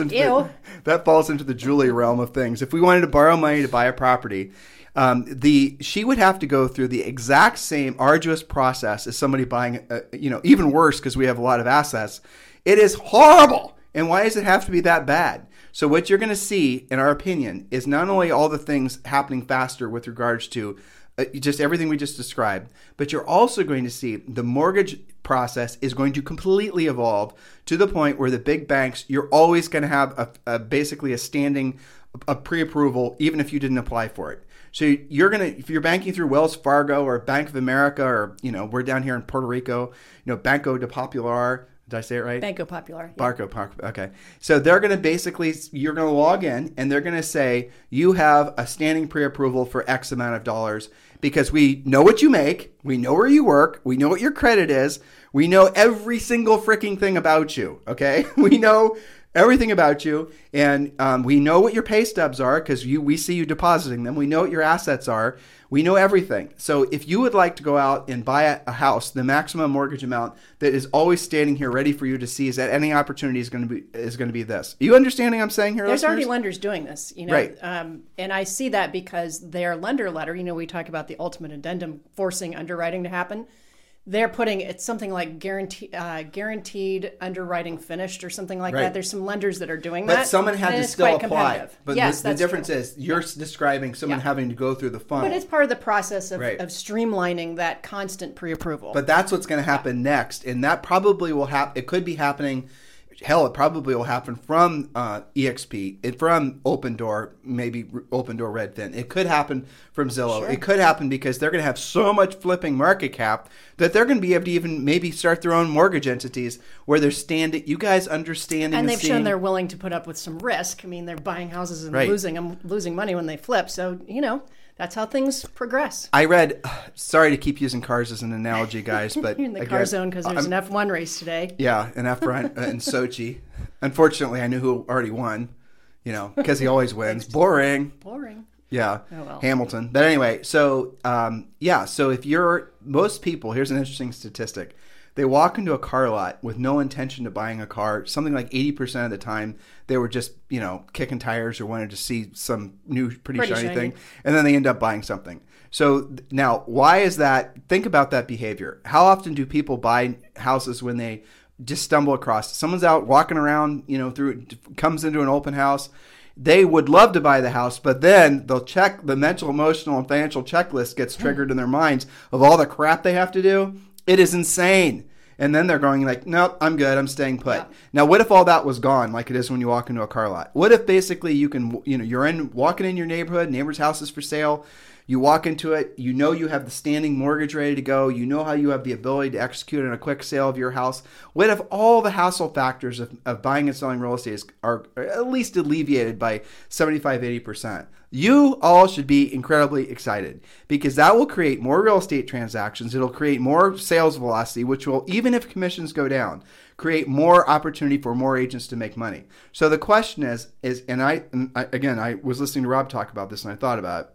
into the Julie realm of things. If we wanted to borrow money to buy a property, she would have to go through the exact same arduous process as somebody buying, even worse because we have a lot of assets. It is horrible. And why does it have to be that bad? So what you're going to see, in our opinion, is not only all the things happening faster with regards to just everything we just described, but you're also going to see the mortgage process is going to completely evolve to the point where the big banks, you're always going to have basically a standing pre-approval, even if you didn't apply for it. So if you're banking through Wells Fargo or Bank of America, or we're down here in Puerto Rico, Banco de Popular. Did I say it right? Banco Popular. Yeah. Banco Popular. Okay. So they're going to you're going to log in and they're going to say you have a standing pre-approval for X amount of dollars because we know what you make, we know where you work, we know what your credit is, we know every single freaking thing about you. Okay. We know everything about you, and we know what your pay stubs are because we see you depositing them. We know what your assets are. We know everything. So if you would like to go out and buy a house, the maximum mortgage amount that is always standing here ready for you to seize at any opportunity is going to be this. Are you understanding what I'm saying here, There's listeners? already lenders doing this, Right. And I see that because their lender letter, we talk about the ultimate addendum forcing underwriting to happen. They're putting it's something like guaranteed underwriting finished or something like Right. that. There's some lenders that are doing that. But someone had and to it's still quite apply. competitive. But yes, the that's difference true. is you're describing someone having to go through the funnel. But it's part of the process of, Right. of streamlining that constant pre-approval. But that's what's going to happen next, and that probably will happen. It could be happening. Hell, it probably will happen from EXP, from Open Door, maybe Open Door Redfin. It could happen from Zillow. Sure. It could happen because they're going to have so much flipping market cap that they're going to be able to even maybe start their own mortgage entities where they're standing. You guys understanding and they've seeing, shown they're willing to put up with some risk. I mean, they're buying houses and Right. losing money when they flip. So, that's how things progress. I read, sorry to keep using cars as an analogy, guys, but You're in the again, car zone because there's an F1 race today. Yeah, an F1 in Sochi. Unfortunately, I knew who already won, because he always wins. Boring. Yeah, Oh, well. Hamilton. But anyway, so so if most people, here's an interesting statistic. They walk into a car lot with no intention of buying a car. Something like 80% of the time, they were just, kicking tires or wanted to see some new, pretty shiny thing. And then they end up buying something. So now, why is that? Think about that behavior. How often do people buy houses when they just stumble across? Someone's out walking around, comes into an open house. They would love to buy the house, but then they'll check the mental, emotional, and financial checklist gets triggered in their minds of all the crap they have to do. It is insane. And then they're going like, nope, I'm good. I'm staying put. Yeah. Now, what if all that was gone like it is when you walk into a car lot? What if basically you can, you're walking in your neighborhood, neighbor's house is for sale. You walk into it, you have the standing mortgage ready to go. You know how you have the ability to execute on a quick sale of your house. What if all the hassle factors of buying and selling real estate are at least alleviated by 75-80%? You all should be incredibly excited because that will create more real estate transactions. It'll create more sales velocity, which will, even if commissions go down, create more opportunity for more agents to make money. So the question is, I was listening to Rob talk about this and I thought about it.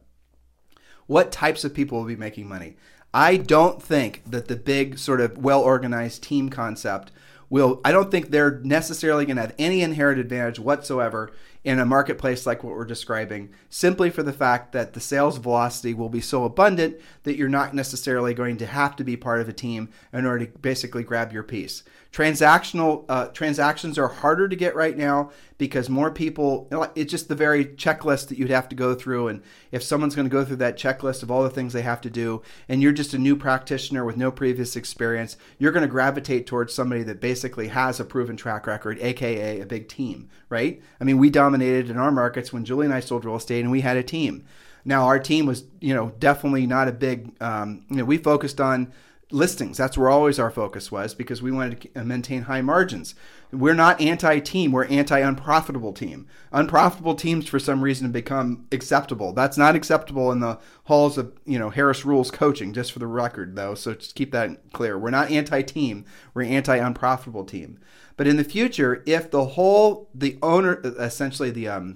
What types of people will be making money? I don't think that the big sort of well-organized team concept I don't think they're necessarily going to have any inherent advantage whatsoever in a marketplace like what we're describing, simply for the fact that the sales velocity will be so abundant that you're not necessarily going to have to be part of a team in order to basically grab your piece. Transactions are harder to get right now because more people, it's just the very checklist that you'd have to go through. And if someone's going to go through that checklist of all the things they have to do, and you're just a new practitioner with no previous experience, you're going to gravitate towards somebody that basically has a proven track record, aka a big team, right? I mean, we dominated in our markets when Julie and I sold real estate and we had a team. Now our team was, definitely not a big, we focused on listings. That's where always our focus was because we wanted to maintain high margins. We're not anti-team. We're anti-unprofitable team. Unprofitable teams for some reason have become acceptable. That's not acceptable in the halls of, Harris Rules coaching, just for the record though. So just keep that clear. We're not anti-team. We're anti-unprofitable team. But in the future, if the owner, essentially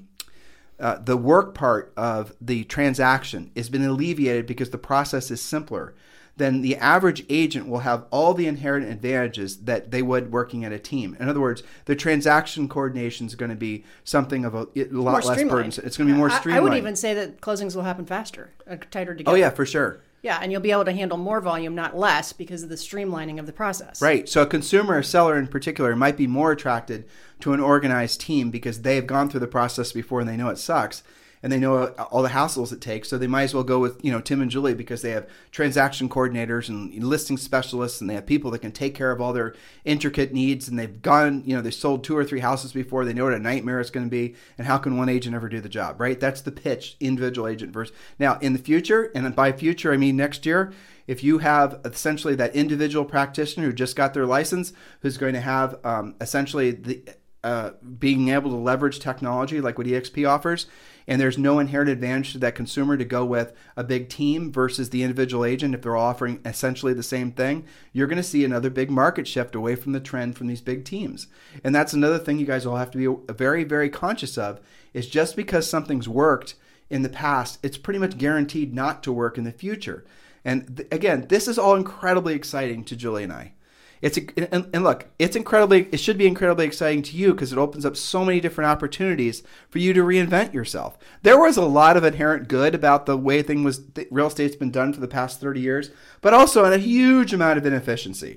the work part of the transaction has been alleviated because the process is simpler, then the average agent will have all the inherent advantages that they would working at a team. In other words, the transaction coordination is going to be something of a lot less burdensome. It's going to be more streamlined. I would even say that closings will happen faster, tighter together. Oh, yeah, for sure. Yeah, and you'll be able to handle more volume, not less, because of the streamlining of the process. Right. So a consumer, a seller in particular, might be more attracted to an organized team because they've gone through the process before and they know it sucks. And they know all the hassles it takes, so they might as well go with Tim and Julie because they have transaction coordinators and listing specialists, and they have people that can take care of all their intricate needs. And they've gone, they sold 2 or 3 houses before. They know what a nightmare it's going to be, and how can one agent ever do the job, right? That's the pitch, individual agent versus. Now, in the future, and by future I mean next year, if you have essentially that individual practitioner who just got their license, who's going to have essentially the being able to leverage technology like what EXP offers, and there's no inherent advantage to that consumer to go with a big team versus the individual agent if they're offering essentially the same thing, you're going to see another big market shift away from the trend from these big teams. And that's another thing you guys all have to be very, very conscious of, is just because something's worked in the past, it's pretty much guaranteed not to work in the future. And again, this is all incredibly exciting to Julie and I. Look, it should be incredibly exciting to you because it opens up so many different opportunities for you to reinvent yourself. There was a lot of inherent good about the way real estate's been done for the past 30 years, but also a huge amount of inefficiency.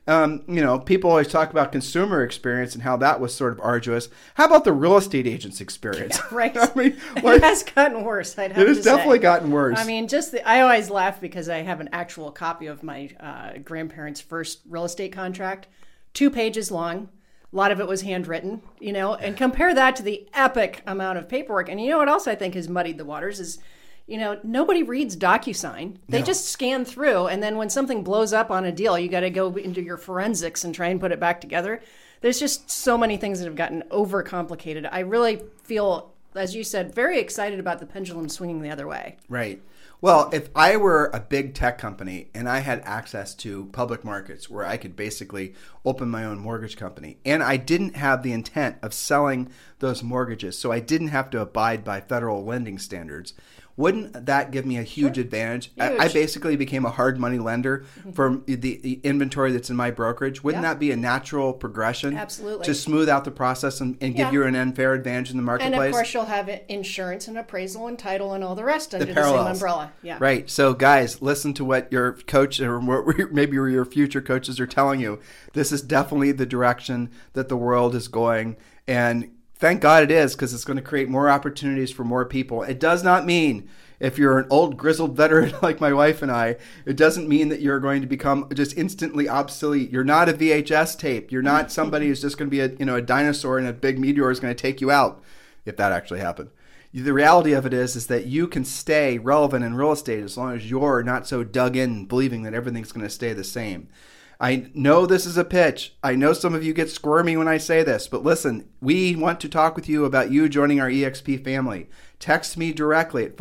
People always talk about consumer experience and how that was sort of arduous. How about the real estate agent's experience? Yeah, right. I mean, it has gotten worse. It has definitely gotten worse. I mean, I always laugh because I have an actual copy of my grandparents' first real estate contract, 2 pages long. A lot of it was handwritten, and compare that to the epic amount of paperwork. And what else I think has muddied the waters is, nobody reads DocuSign. They just scan through, and then when something blows up on a deal, you got to go into your forensics and try and put it back together. There's just so many things that have gotten overcomplicated. I really feel, as you said, very excited about the pendulum swinging the other way. Right. Well, if I were a big tech company and I had access to public markets where I could basically open my own mortgage company, and I didn't have the intent of selling those mortgages, so I didn't have to abide by federal lending standards, Wouldn't that give me a huge advantage? I basically became a hard money lender for the inventory that's in my brokerage. Wouldn't that be a natural progression? Absolutely. To smooth out the process and give you an unfair advantage in the marketplace? And of course, you'll have insurance and appraisal and title and all the rest under the same umbrella. Yeah. Right. So guys, listen to what your coach or maybe your future coaches are telling you. This is definitely the direction that the world is going. And thank God it is, because it's going to create more opportunities for more people. It does not mean, if you're an old grizzled veteran like my wife and I, it doesn't mean that you're going to become just instantly obsolete. You're not a VHS tape. You're not somebody who's just going to be a dinosaur and a big meteor is going to take you out, if that actually happened. The reality of it is that you can stay relevant in real estate as long as you're not so dug in believing that everything's going to stay the same. I know this is a pitch. I know some of you get squirmy when I say this, but listen, we want to talk with you about you joining our EXP family. Text me directly at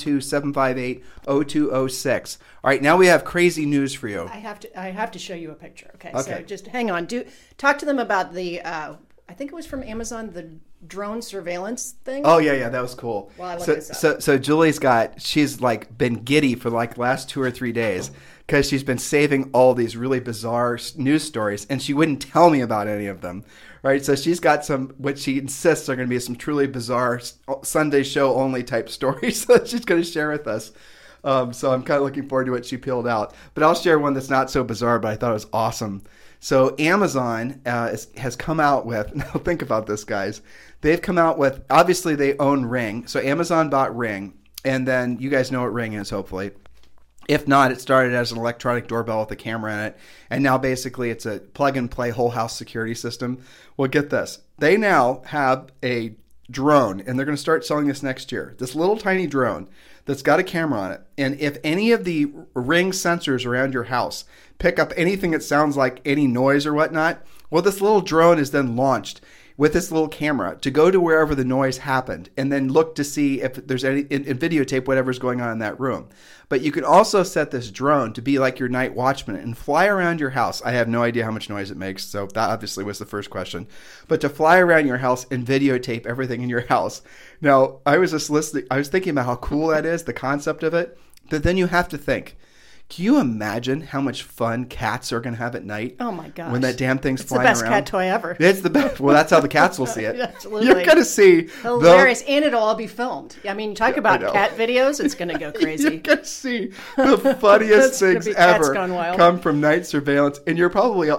512-758-0206. All right, now we have crazy news for you. I have to show you a picture. Okay. So just hang on. Talk to them about the I think it was from Amazon, the drone surveillance thing. Oh yeah, that was cool. Well, I looked this up. So Julie's she's like been giddy for like the last 2 or 3 days because she's been saving all these really bizarre news stories, and she wouldn't tell me about any of them. Right, so she's got what she insists are going to be some truly bizarre Sunday show only type stories that she's going to share with us. So I'm kind of looking forward to what she peeled out. But I'll share one that's not so bizarre, but I thought it was awesome. So Amazon has come out with, now think about this, guys. They've come out with, obviously they own Ring. So Amazon bought Ring, and then you guys know what Ring is, hopefully. If not, it started as an electronic doorbell with a camera in it, and now basically it's a plug-and-play whole house security system. Well, get this. They now have a drone, and they're going to start selling this next year. This little tiny drone that's got a camera on it. And if any of the Ring sensors around your house pick up anything that sounds like any noise or whatnot, well, this little drone is then launched with this little camera to go to wherever the noise happened and then look to see if there's any, and videotape whatever's going on in that room. But you can also set this drone to be like your night watchman and fly around your house. I have no idea how much noise it makes, so that obviously was the first question. But to fly around your house and videotape everything in your house. Now, I was thinking about how cool that is, the concept of it, but then you have to think, can you imagine how much fun cats are going to have at night? Oh my gosh. When that damn thing's flying around. It's the best cat toy ever. It's the best. Well, that's how the cats will see it. Absolutely. You're going to see. Hilarious. And it'll all be filmed. I mean, talk about cat videos. It's going to go crazy. You're going to see the funniest things ever come from night surveillance. And you're probably,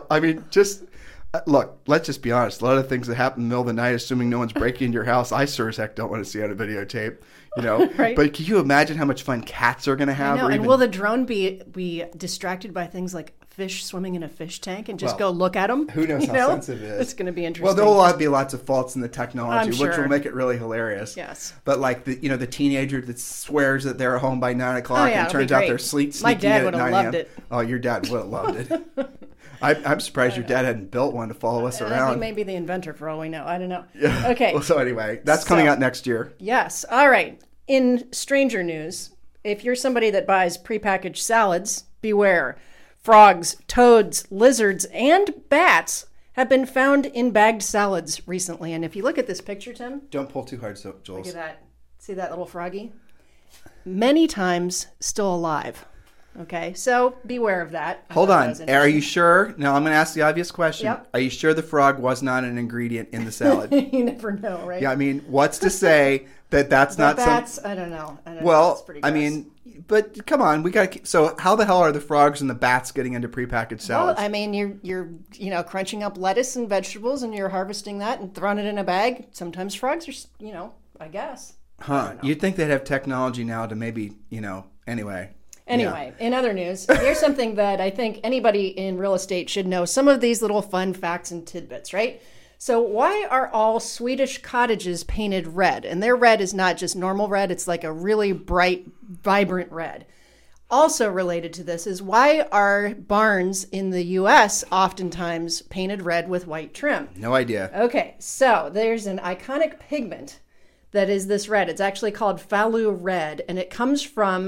look, let's just be honest. A lot of things that happen in the middle of the night, assuming no one's breaking into your house, I sure as heck don't want to see on a videotape. Right? But can you imagine how much fun cats are going to have? I know. And will the drone be distracted by things like fish swimming in a fish tank and just go look at them? Who knows how sensitive it is? It's going to be interesting. Well, there will be lots of faults in the technology, which will make it really hilarious. Yes. But like the teenager that swears that they're home by 9 o'clock and turns out they're sneaking My dad in would at 9 have loved a.m. it. Oh, your dad would have loved it. I'm surprised your dad hadn't built one to follow us around. He may be the inventor for all we know. I don't know. Yeah. Okay. Well, so anyway, that's coming out next year. Yes. All right. In stranger news, if you're somebody that buys prepackaged salads, beware. Frogs, toads, lizards, and bats have been found in bagged salads recently. And if you look at this picture, Tim. Don't pull too hard, Jules. Look at that. See that little froggy? Many times still alive. Okay, so beware of that. Hold on. Are you sure? Now, I'm going to ask the obvious question. Yep. Are you sure the frog was not an ingredient in the salad? You never know, right? Yeah, I mean, what's to say that that's not bats, I don't know. Well, I mean, but come on, we got to. So, how the hell are the frogs and the bats getting into prepackaged salads? Well, I mean, you're crunching up lettuce and vegetables, and you're harvesting that and throwing it in a bag. Sometimes frogs are, I guess. Huh? You'd think they'd have technology now to maybe, anyway. Anyway, in other news, here's something that I think anybody in real estate should know. Some of these little fun facts and tidbits, right? So why are all Swedish cottages painted red? And their red is not just normal red. It's like a really bright, vibrant red. Also related to this is why are barns in the U.S. oftentimes painted red with white trim? No idea. Okay, so there's an iconic pigment that is this red. It's actually called Falu red, and it comes from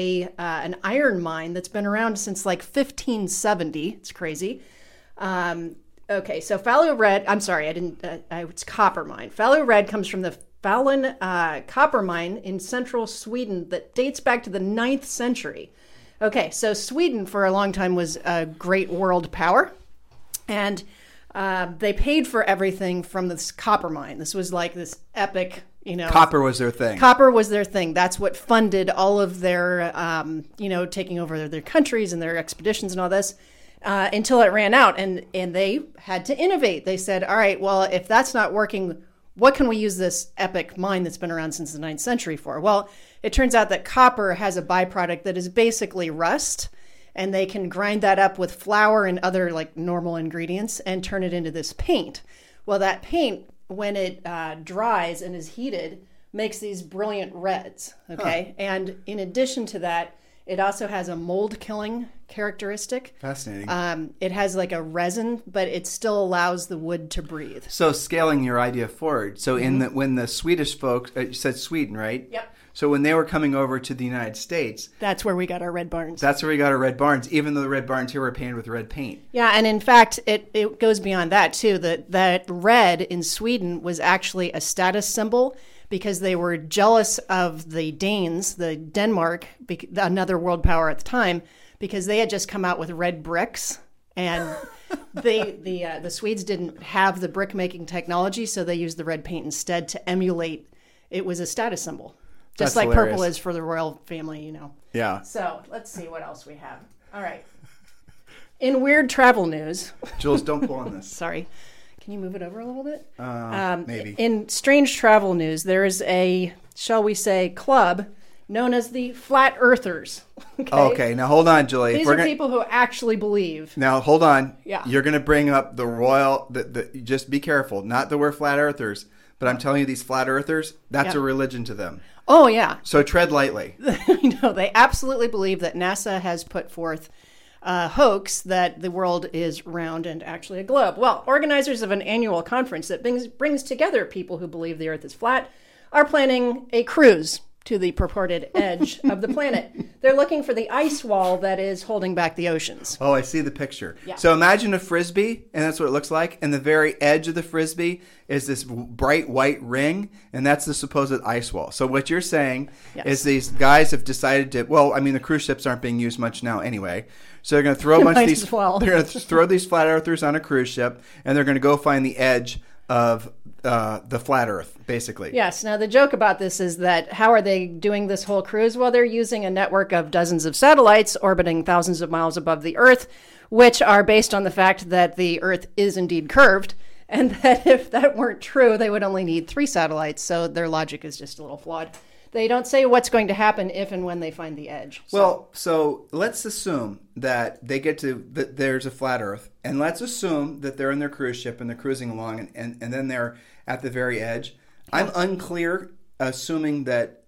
an iron mine that's been around since like 1570. It's crazy. Okay, so Falu red. I'm sorry, it's copper mine. Falu red comes from the Falun copper mine in central Sweden that dates back to the 9th century. Okay, so Sweden for a long time was a great world power, and they paid for everything from this copper mine. This was like this epic, Copper was their thing. Copper was their thing. That's what funded all of their, taking over their countries and their expeditions and all this until it ran out. And they had to innovate. They said, all right, well, if that's not working, what can we use this epic mine that's been around since the 9th century for? Well, it turns out that copper has a byproduct that is basically rust, and they can grind that up with flour and other like normal ingredients and turn it into this paint. Well, that paint, when it dries and is heated, makes these brilliant reds, okay? Huh. And in addition to that, it also has a mold-killing characteristic. Fascinating. It has like a resin, but it still allows the wood to breathe. So scaling your idea forward. So when the Swedish folks, you said Sweden, right? Yep. So when they were coming over to the United States... That's where we got our red barns. That's where we got our red barns, even though the red barns here were painted with red paint. Yeah, and in fact, it goes beyond that, too. That red in Sweden was actually a status symbol because they were jealous of the Danes, the Denmark, another world power at the time, because they had just come out with red bricks, and the Swedes didn't have the brick making technology, so they used the red paint instead to emulate. It was a status symbol, just like hilarious. purple is for the royal family, Yeah. So let's see what else we have. All right. In weird travel news, Jules, don't pull on this. Sorry. Can you move it over a little bit? Maybe. In strange travel news, there is a, shall we say, club known as the Flat Earthers. Okay, now hold on, Julie. These are people who actually believe. Now, hold on. Yeah. You're going to bring up the royal... just be careful. Not that we're Flat Earthers, but I'm telling you, these Flat Earthers, that's a religion to them. Oh, yeah. So tread lightly. No, they absolutely believe that NASA has put forth a hoax that the world is round and actually a globe. Well, organizers of an annual conference that brings together people who believe the Earth is flat are planning a cruise to the purported edge of the planet. They're looking for the ice wall that is holding back the oceans. Oh, I see the picture. Yeah. So imagine a Frisbee, and that's what it looks like. And the very edge of the Frisbee is this bright white ring, and that's the supposed ice wall. So what you're saying is these guys have decided to, well, I mean, the cruise ships aren't being used much now anyway. So they're going to throw a bunch of these, they're going to throw these flat earthers on a cruise ship, and they're going to go find the edge of the flat Earth, basically. Yes. Now, the joke about this is that how are they doing this whole cruise? Well, they're using a network of dozens of satellites orbiting thousands of miles above the Earth, which are based on the fact that the Earth is indeed curved, and that if that weren't true, they would only need 3 satellites. So their logic is just a little flawed. They don't say what's going to happen if and when they find the edge. Well, so let's assume that they get to that there's a flat Earth, and let's assume that they're in their cruise ship and they're cruising along, and then they're at the very edge. I'm unclear, assuming that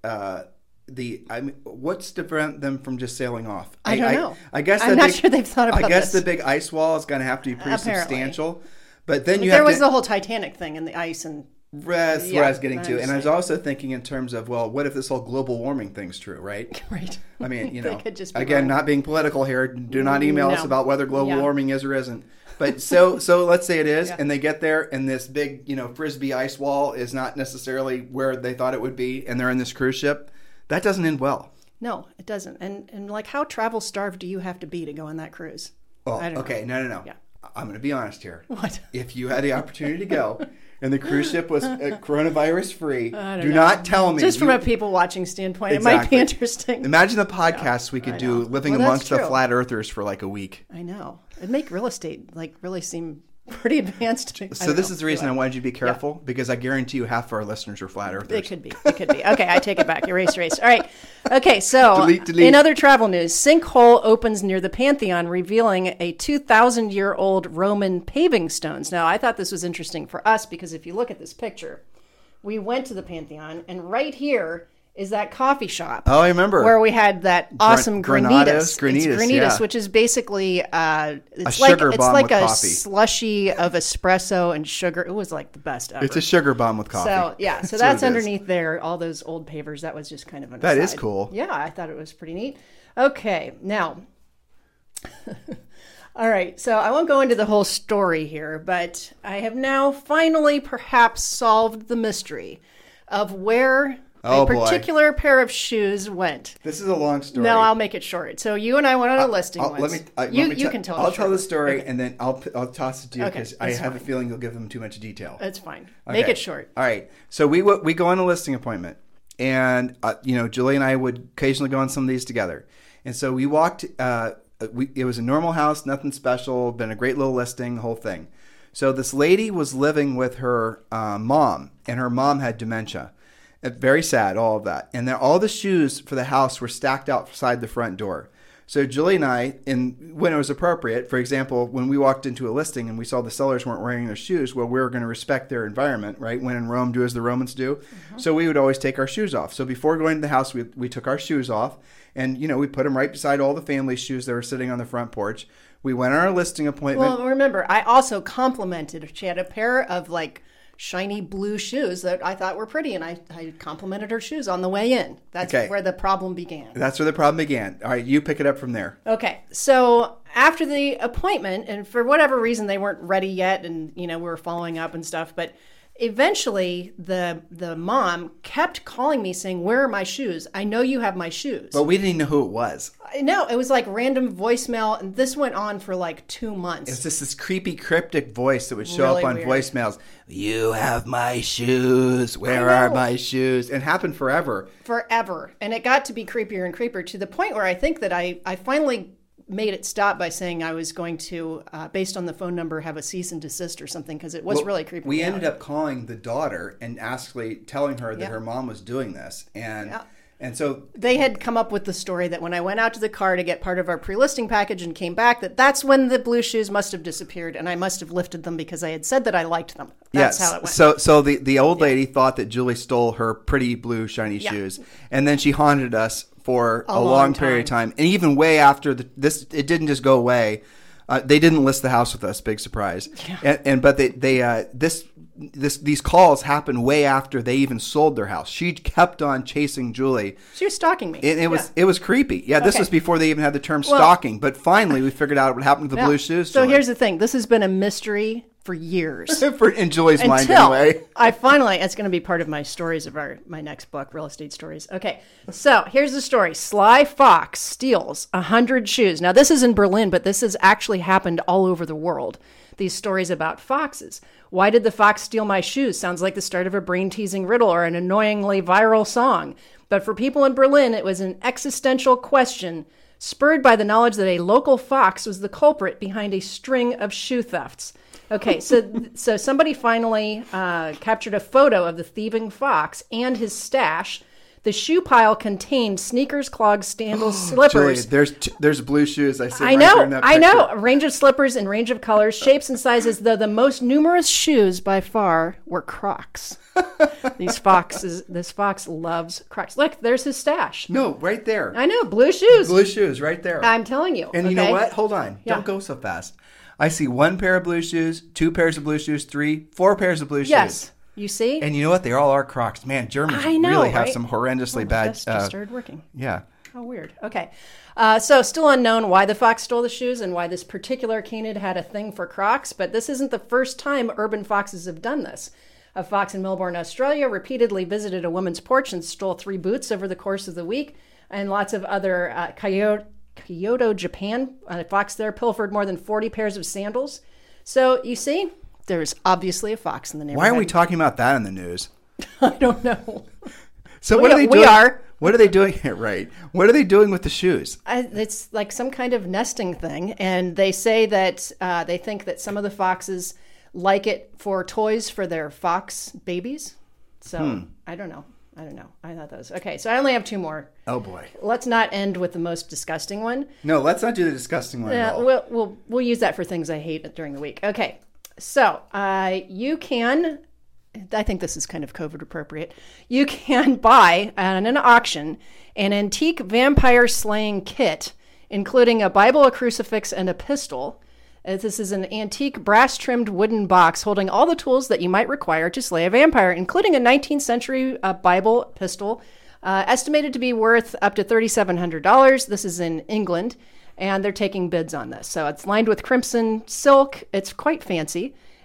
what's to prevent them from just sailing off? I don't know. I guess I'm not sure they've thought about this. I guess the big ice wall is going to have to be pretty substantial. But then there was the whole Titanic thing and the ice and. That's what I was getting to. And I was also thinking in terms of, well, what if this whole global warming thing's true, right? Right. I mean, could just be again, wrong. not being political here. Do not email us about whether global warming is or isn't. But so let's say it is, and they get there, and this big, Frisbee ice wall is not necessarily where they thought it would be, and they're in this cruise ship. That doesn't end well. No, it doesn't. And like, how travel starved do you have to be to go on that cruise? Well, okay, no. Yeah. I'm going to be honest here. What? If you had the opportunity to go, and the cruise ship was coronavirus free, do not tell me. Just from a people watching standpoint, exactly. It might be interesting. Imagine the podcasts we could do living amongst the flat earthers for like a week. I know. It'd make real estate really seem pretty advanced. So this is the reason I wanted you to be careful, because I guarantee you half of our listeners are flat earthers. It could be. Okay, I take it back. Erase. All right. Okay, so delete. In other travel news, sinkhole opens near the Pantheon, revealing a 2,000-year-old Roman paving stones. Now, I thought this was interesting for us because if you look at this picture, we went to the Pantheon, and right here is that coffee shop. Oh, I remember. Where we had that awesome Granitas. Granitas, yeah. Which is basically it's like a coffee. Slushy of espresso and sugar. It was like the best ever. It's a sugar bomb with coffee. So yeah, so that's underneath there, all those old pavers. That was just kind of an aside. That is cool. Yeah, I thought it was pretty neat. Okay, now all right, so I won't go into the whole story here, but I have now finally perhaps solved the mystery of where Oh, a particular pair of shoes went. This is a long story. No, I'll make it short. So you and I went on a listing once. You can tell. I'll tell the story, and then I'll toss it to you because I have fine. a feeling you'll give them too much detail. That's fine. Okay. Make it short. All right. So we go on a listing appointment, and Julie and I would occasionally go on some of these together. And so we walked. It was a normal house, nothing special. Been a great little listing, the whole thing. So this lady was living with her mom, and her mom had dementia. Very sad, all of that. And then all the shoes for the house were stacked outside the front door. So Julie and I, when it was appropriate, for example, when we walked into a listing and we saw the sellers weren't wearing their shoes, well, we were going to respect their environment, right? When in Rome, do as the Romans do. Mm-hmm. So we would always take our shoes off. So before going to the house, we took our shoes off, and we put them right beside all the family shoes that were sitting on the front porch. We went on our listing appointment. Well, remember, I also complimented. She had a pair of shiny blue shoes that I thought were pretty, and I complimented her shoes on the way in. That's where the problem began. That's where the problem began. All right, you pick it up from there. Okay, so after the appointment, and for whatever reason they weren't ready yet, and we were following up and stuff, but eventually the mom kept calling me saying, "Where are my shoes? I know you have my shoes." But we didn't even know who it was. No, it was like random voicemail, and this went on for 2 months. It's just this creepy, cryptic voice that would show Really up on weird. voicemails. You have my shoes. Where are my shoes? And it happened forever. Forever. And it got to be creepier and creepier to the point where I think that I finally made it stop by saying I was going to, based on the phone number, have a cease and desist or something, because it was really creepy. We ended up calling the daughter and actually telling her that Yeah. her mom was doing this. And Yeah. and so They had come up with the story that when I went out to the car to get part of our pre-listing package and came back, that's when the blue shoes must have disappeared, and I must have lifted them because I had said that I liked them. That's how it went. So the old lady thought that Julie stole her pretty blue shiny shoes, and then she haunted us for a long period of time, and even way after this, it didn't just go away. They didn't list the house with us. Big surprise. Yeah. But these calls happened way after they even sold their house. She kept on chasing Julie. She was stalking me. It was creepy. Yeah, this was before they even had the term stalking. But finally, we figured out what happened to the blue shoes. So here's the thing: this has been a mystery for years. In Julie's mind, Until anyway. it's going to be part of my stories of my next book, Real Estate Stories. Okay, so here's the story. Sly Fox steals 100 shoes. Now, this is in Berlin, but this has actually happened all over the world. These stories about foxes. Why did the fox steal my shoes? Sounds like the start of a brain-teasing riddle or an annoyingly viral song. But for people in Berlin, it was an existential question spurred by the knowledge that a local fox was the culprit behind a string of shoe thefts. Okay, so somebody finally captured a photo of the thieving fox and his stash. The shoe pile contained sneakers, clogs, sandals, slippers. Julie, there's blue shoes. I see. I know. A range of slippers and range of colors, shapes, and sizes. Though the most numerous shoes by far were Crocs. This fox loves Crocs. Look, there's his stash. No, right there. I know, blue shoes. Blue shoes, right there. I'm telling you. And you know what? Hold on. Yeah. Don't go so fast. I see 1 pair of blue shoes, 2 pairs of blue shoes, 3, 4 pairs of blue shoes. Yes. You see? And you know what? They all are Crocs. Man, Germans really have some horrendously bad... This just started working. Yeah. How weird. Okay. So still unknown why the fox stole the shoes and why this particular canid had a thing for Crocs, but this isn't the first time urban foxes have done this. A fox in Melbourne, Australia repeatedly visited a woman's porch and stole 3 boots over the course of the week, and lots of other... Kyoto, Japan, a fox there pilfered more than 40 pairs of sandals. So you see, there's obviously a fox in the neighborhood. Why are we talking about that in the news? I don't know. So what are they doing? We are. What are they doing? Right. What are they doing with the shoes? It's like some kind of nesting thing. And they say that they think that some of the foxes like it for toys for their fox babies. So I don't know. I thought that was okay. So I only have 2 more. Oh boy. Let's not end with the most disgusting one. No, let's not do the disgusting one at all. We'll use that for things I hate during the week. Okay. So you can, I think this is kind of COVID appropriate. You can buy at an auction an antique vampire slaying kit, including a Bible, a crucifix, and a pistol. This is an antique brass-trimmed wooden box holding all the tools that you might require to slay a vampire, including a 19th century Bible pistol, estimated to be worth up to $3,700. This is in England, and they're taking bids on this. So it's lined with crimson silk. It's quite fancy.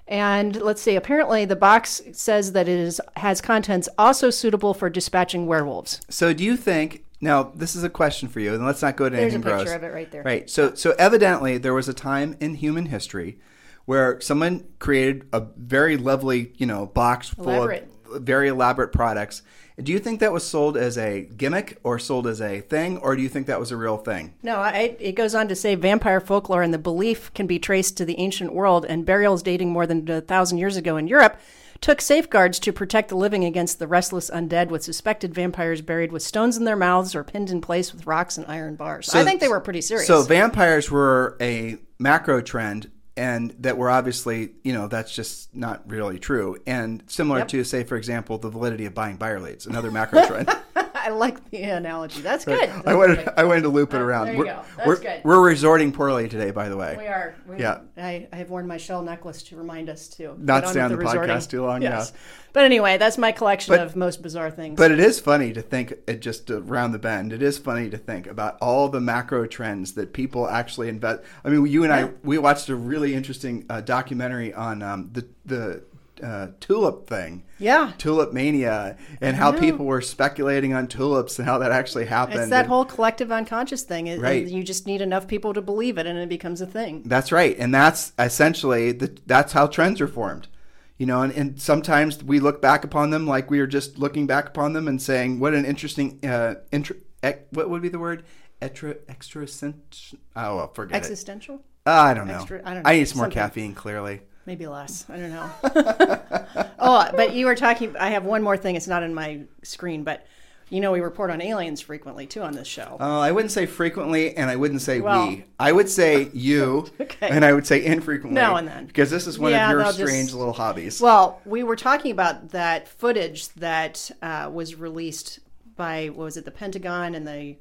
And let's see, apparently the box says that it has contents also suitable for dispatching werewolves. So do you think, now this is a question for you, and let's not go to anything gross. There's a picture of it right there. Right. So evidently there was a time in human history where someone created a very lovely, box full of very elaborate products. Do you think that was sold as a gimmick or sold as a thing, or do you think that was a real thing? No, it goes on to say vampire folklore and the belief can be traced to the ancient world, and burials dating more than 1,000 years ago in Europe took safeguards to protect the living against the restless undead, with suspected vampires buried with stones in their mouths or pinned in place with rocks and iron bars. So I think they were pretty serious. So vampires were a macro trend, and that were obviously, that's just not really true. And similar to, say, for example, the validity of buying BioLades, another macro trend. I like the analogy. That's good. I wanted to loop it around. There you go. That's good. We're resorting poorly today, by the way. We are. Yeah. I have worn my shell necklace to remind us to not stay on the podcast too long. Yes. Yeah. But anyway, that's my collection of most bizarre things. But it is funny to think, just around the bend, it is funny to think about all the macro trends that people actually invest. I mean, you and I, we watched a really interesting documentary on the tulip thing. Yeah. Tulip mania, and how people were speculating on tulips and how that actually happened. It's that whole collective unconscious thing. Right. You just need enough people to believe it and it becomes a thing. That's right. And that's essentially, that's how trends are formed. And sometimes we look back upon them like we are just looking back upon them and saying, what an interesting, what would be the word? Existential? I don't know. I need some more caffeine, clearly. Maybe less. I don't know. But you were talking, I have one more thing. It's not in my screen, but we report on aliens frequently too on this show. I wouldn't say frequently, and I wouldn't say we. I would say you, and I would say infrequently. Now and then. Because this is one of your strange little hobbies. Well, we were talking about that footage that was released by, what was it, the Pentagon and the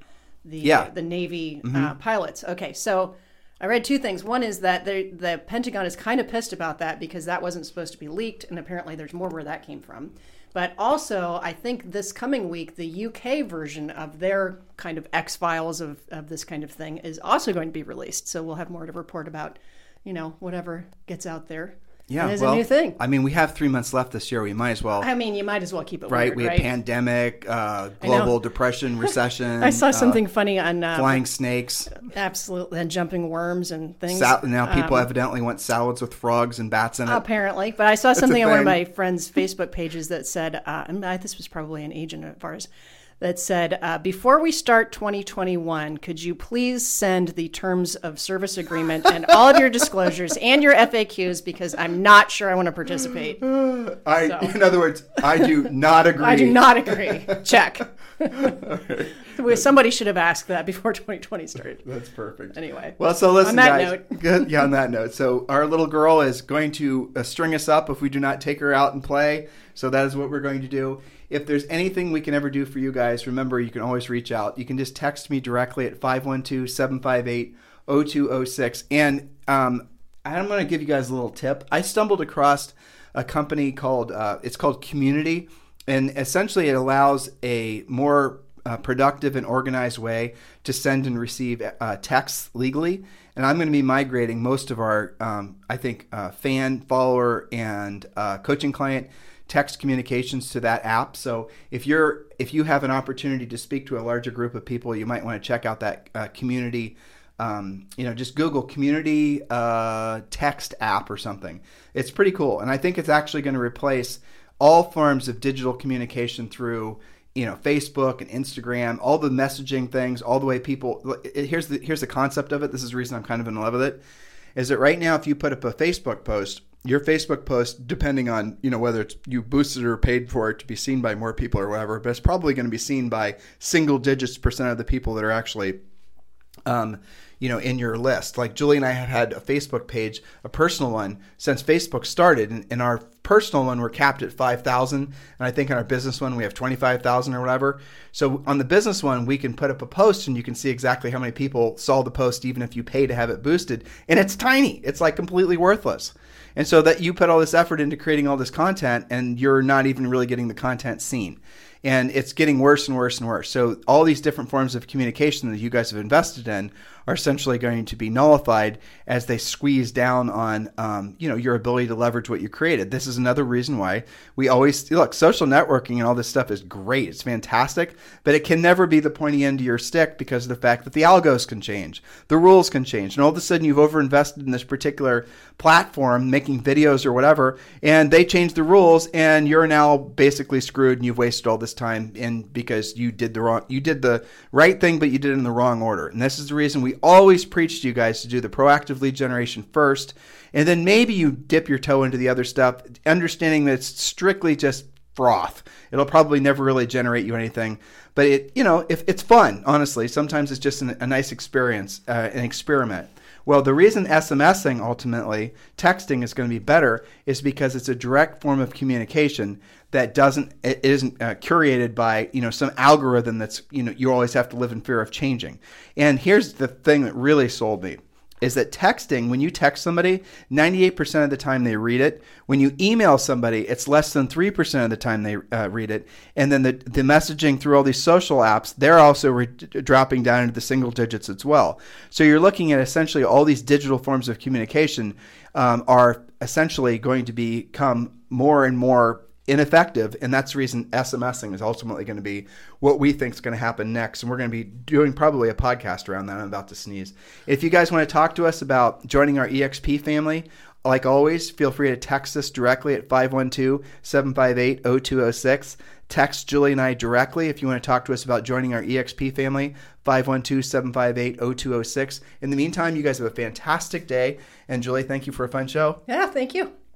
Navy pilots. Okay, so I read two things. One is that the Pentagon is kind of pissed about that because that wasn't supposed to be leaked, and apparently there's more where that came from. But also, I think this coming week, the UK version of their kind of X-Files of this kind of thing is also going to be released. So we'll have more to report about, whatever gets out there. Yeah, it's a new thing. I mean, we have 3 months left this year. We might as well. I mean, you might as well keep it right. weird, We have pandemic, global depression, recession. I saw something funny on flying snakes. Absolutely, and jumping worms and things. Now people evidently want salads with frogs and bats in it. Apparently, but I saw something on one of my friends' Facebook pages that said, and this was probably an agent of ours, that said, before we start 2021, could you please send the terms of service agreement and all of your disclosures and your FAQs, because I'm not sure I want to participate. In other words, I do not agree. I do not agree. Check. Somebody should have asked that before 2020 started. That's perfect. Anyway. Well, so listen, on that guys. Note. Good. Yeah, on that note. So our little girl is going to string us up if we do not take her out and play. So that is what we're going to do. If there's anything we can ever do for you guys, remember, you can always reach out. You can just text me directly at 512-758-0206. And I'm going to give you guys a little tip. I stumbled across a company called, it's called Community. And essentially it allows a more productive and organized way to send and receive texts legally. And I'm going to be migrating most of our, fan, follower, and coaching client text communications to that app. So if you have an opportunity to speak to a larger group of people, you might want to check out that Community. Just Google Community text app or something. It's pretty cool, and I think it's actually going to replace all forms of digital communication through Facebook and Instagram, all the messaging things, all the way people. Here's the concept of it. This is the reason I'm kind of in love with it. Is that right now, if you put up a Facebook post, your Facebook post, depending on whether it's you boosted or paid for it to be seen by more people or whatever, but it's probably going to be seen by single digits % of the people that are actually in your list. Like Julie and I have had a Facebook page, a personal one, since Facebook started. And our personal one, we're capped at 5,000. And I think on our business one, we have 25,000 or whatever. So on the business one, we can put up a post and you can see exactly how many people saw the post, even if you pay to have it boosted. And it's tiny. It's like completely worthless. And so that you put all this effort into creating all this content and you're not even really getting the content seen. And it's getting worse and worse and worse. So all these different forms of communication that you guys have invested in are essentially going to be nullified as they squeeze down on, your ability to leverage what you created. This is another reason why we always look. Social networking and all this stuff is great. It's fantastic, but it can never be the pointy end of your stick because of the fact that the algos can change, the rules can change, and all of a sudden you've overinvested in this particular platform, making videos or whatever, and they change the rules, and you're now basically screwed, and you've wasted all this time because you did the right thing, but you did it in the wrong order. And this is the reason we always preach to you guys to do the proactive lead generation first, and then maybe you dip your toe into the other stuff, understanding that it's strictly just froth. It'll probably never really generate you anything, but if it's fun, honestly, sometimes it's just a nice experience, an experiment. Well, the reason SMSing, ultimately, texting is going to be better is because it's a direct form of communication that isn't curated by, some algorithm that's, you always have to live in fear of changing. And here's the thing that really sold me. Is that texting, when you text somebody, 98% of the time they read it. When you email somebody, it's less than 3% of the time they read it. And then the messaging through all these social apps, they're also dropping down into the single digits as well. So you're looking at essentially all these digital forms of communication are essentially going to become more and more ineffective, and that's the reason SMSing is ultimately going to be what we think is going to happen next, and we're going to be doing probably a podcast around that. I'm about to sneeze. If you guys want to talk to us about joining our EXP family, like always, feel free to text us directly at 512-758-0206. Text Julie and I directly if you want to talk to us about joining our EXP family, 512-758-0206. In the meantime, you guys have a fantastic day, and Julie, thank you for a fun show. Yeah, thank you.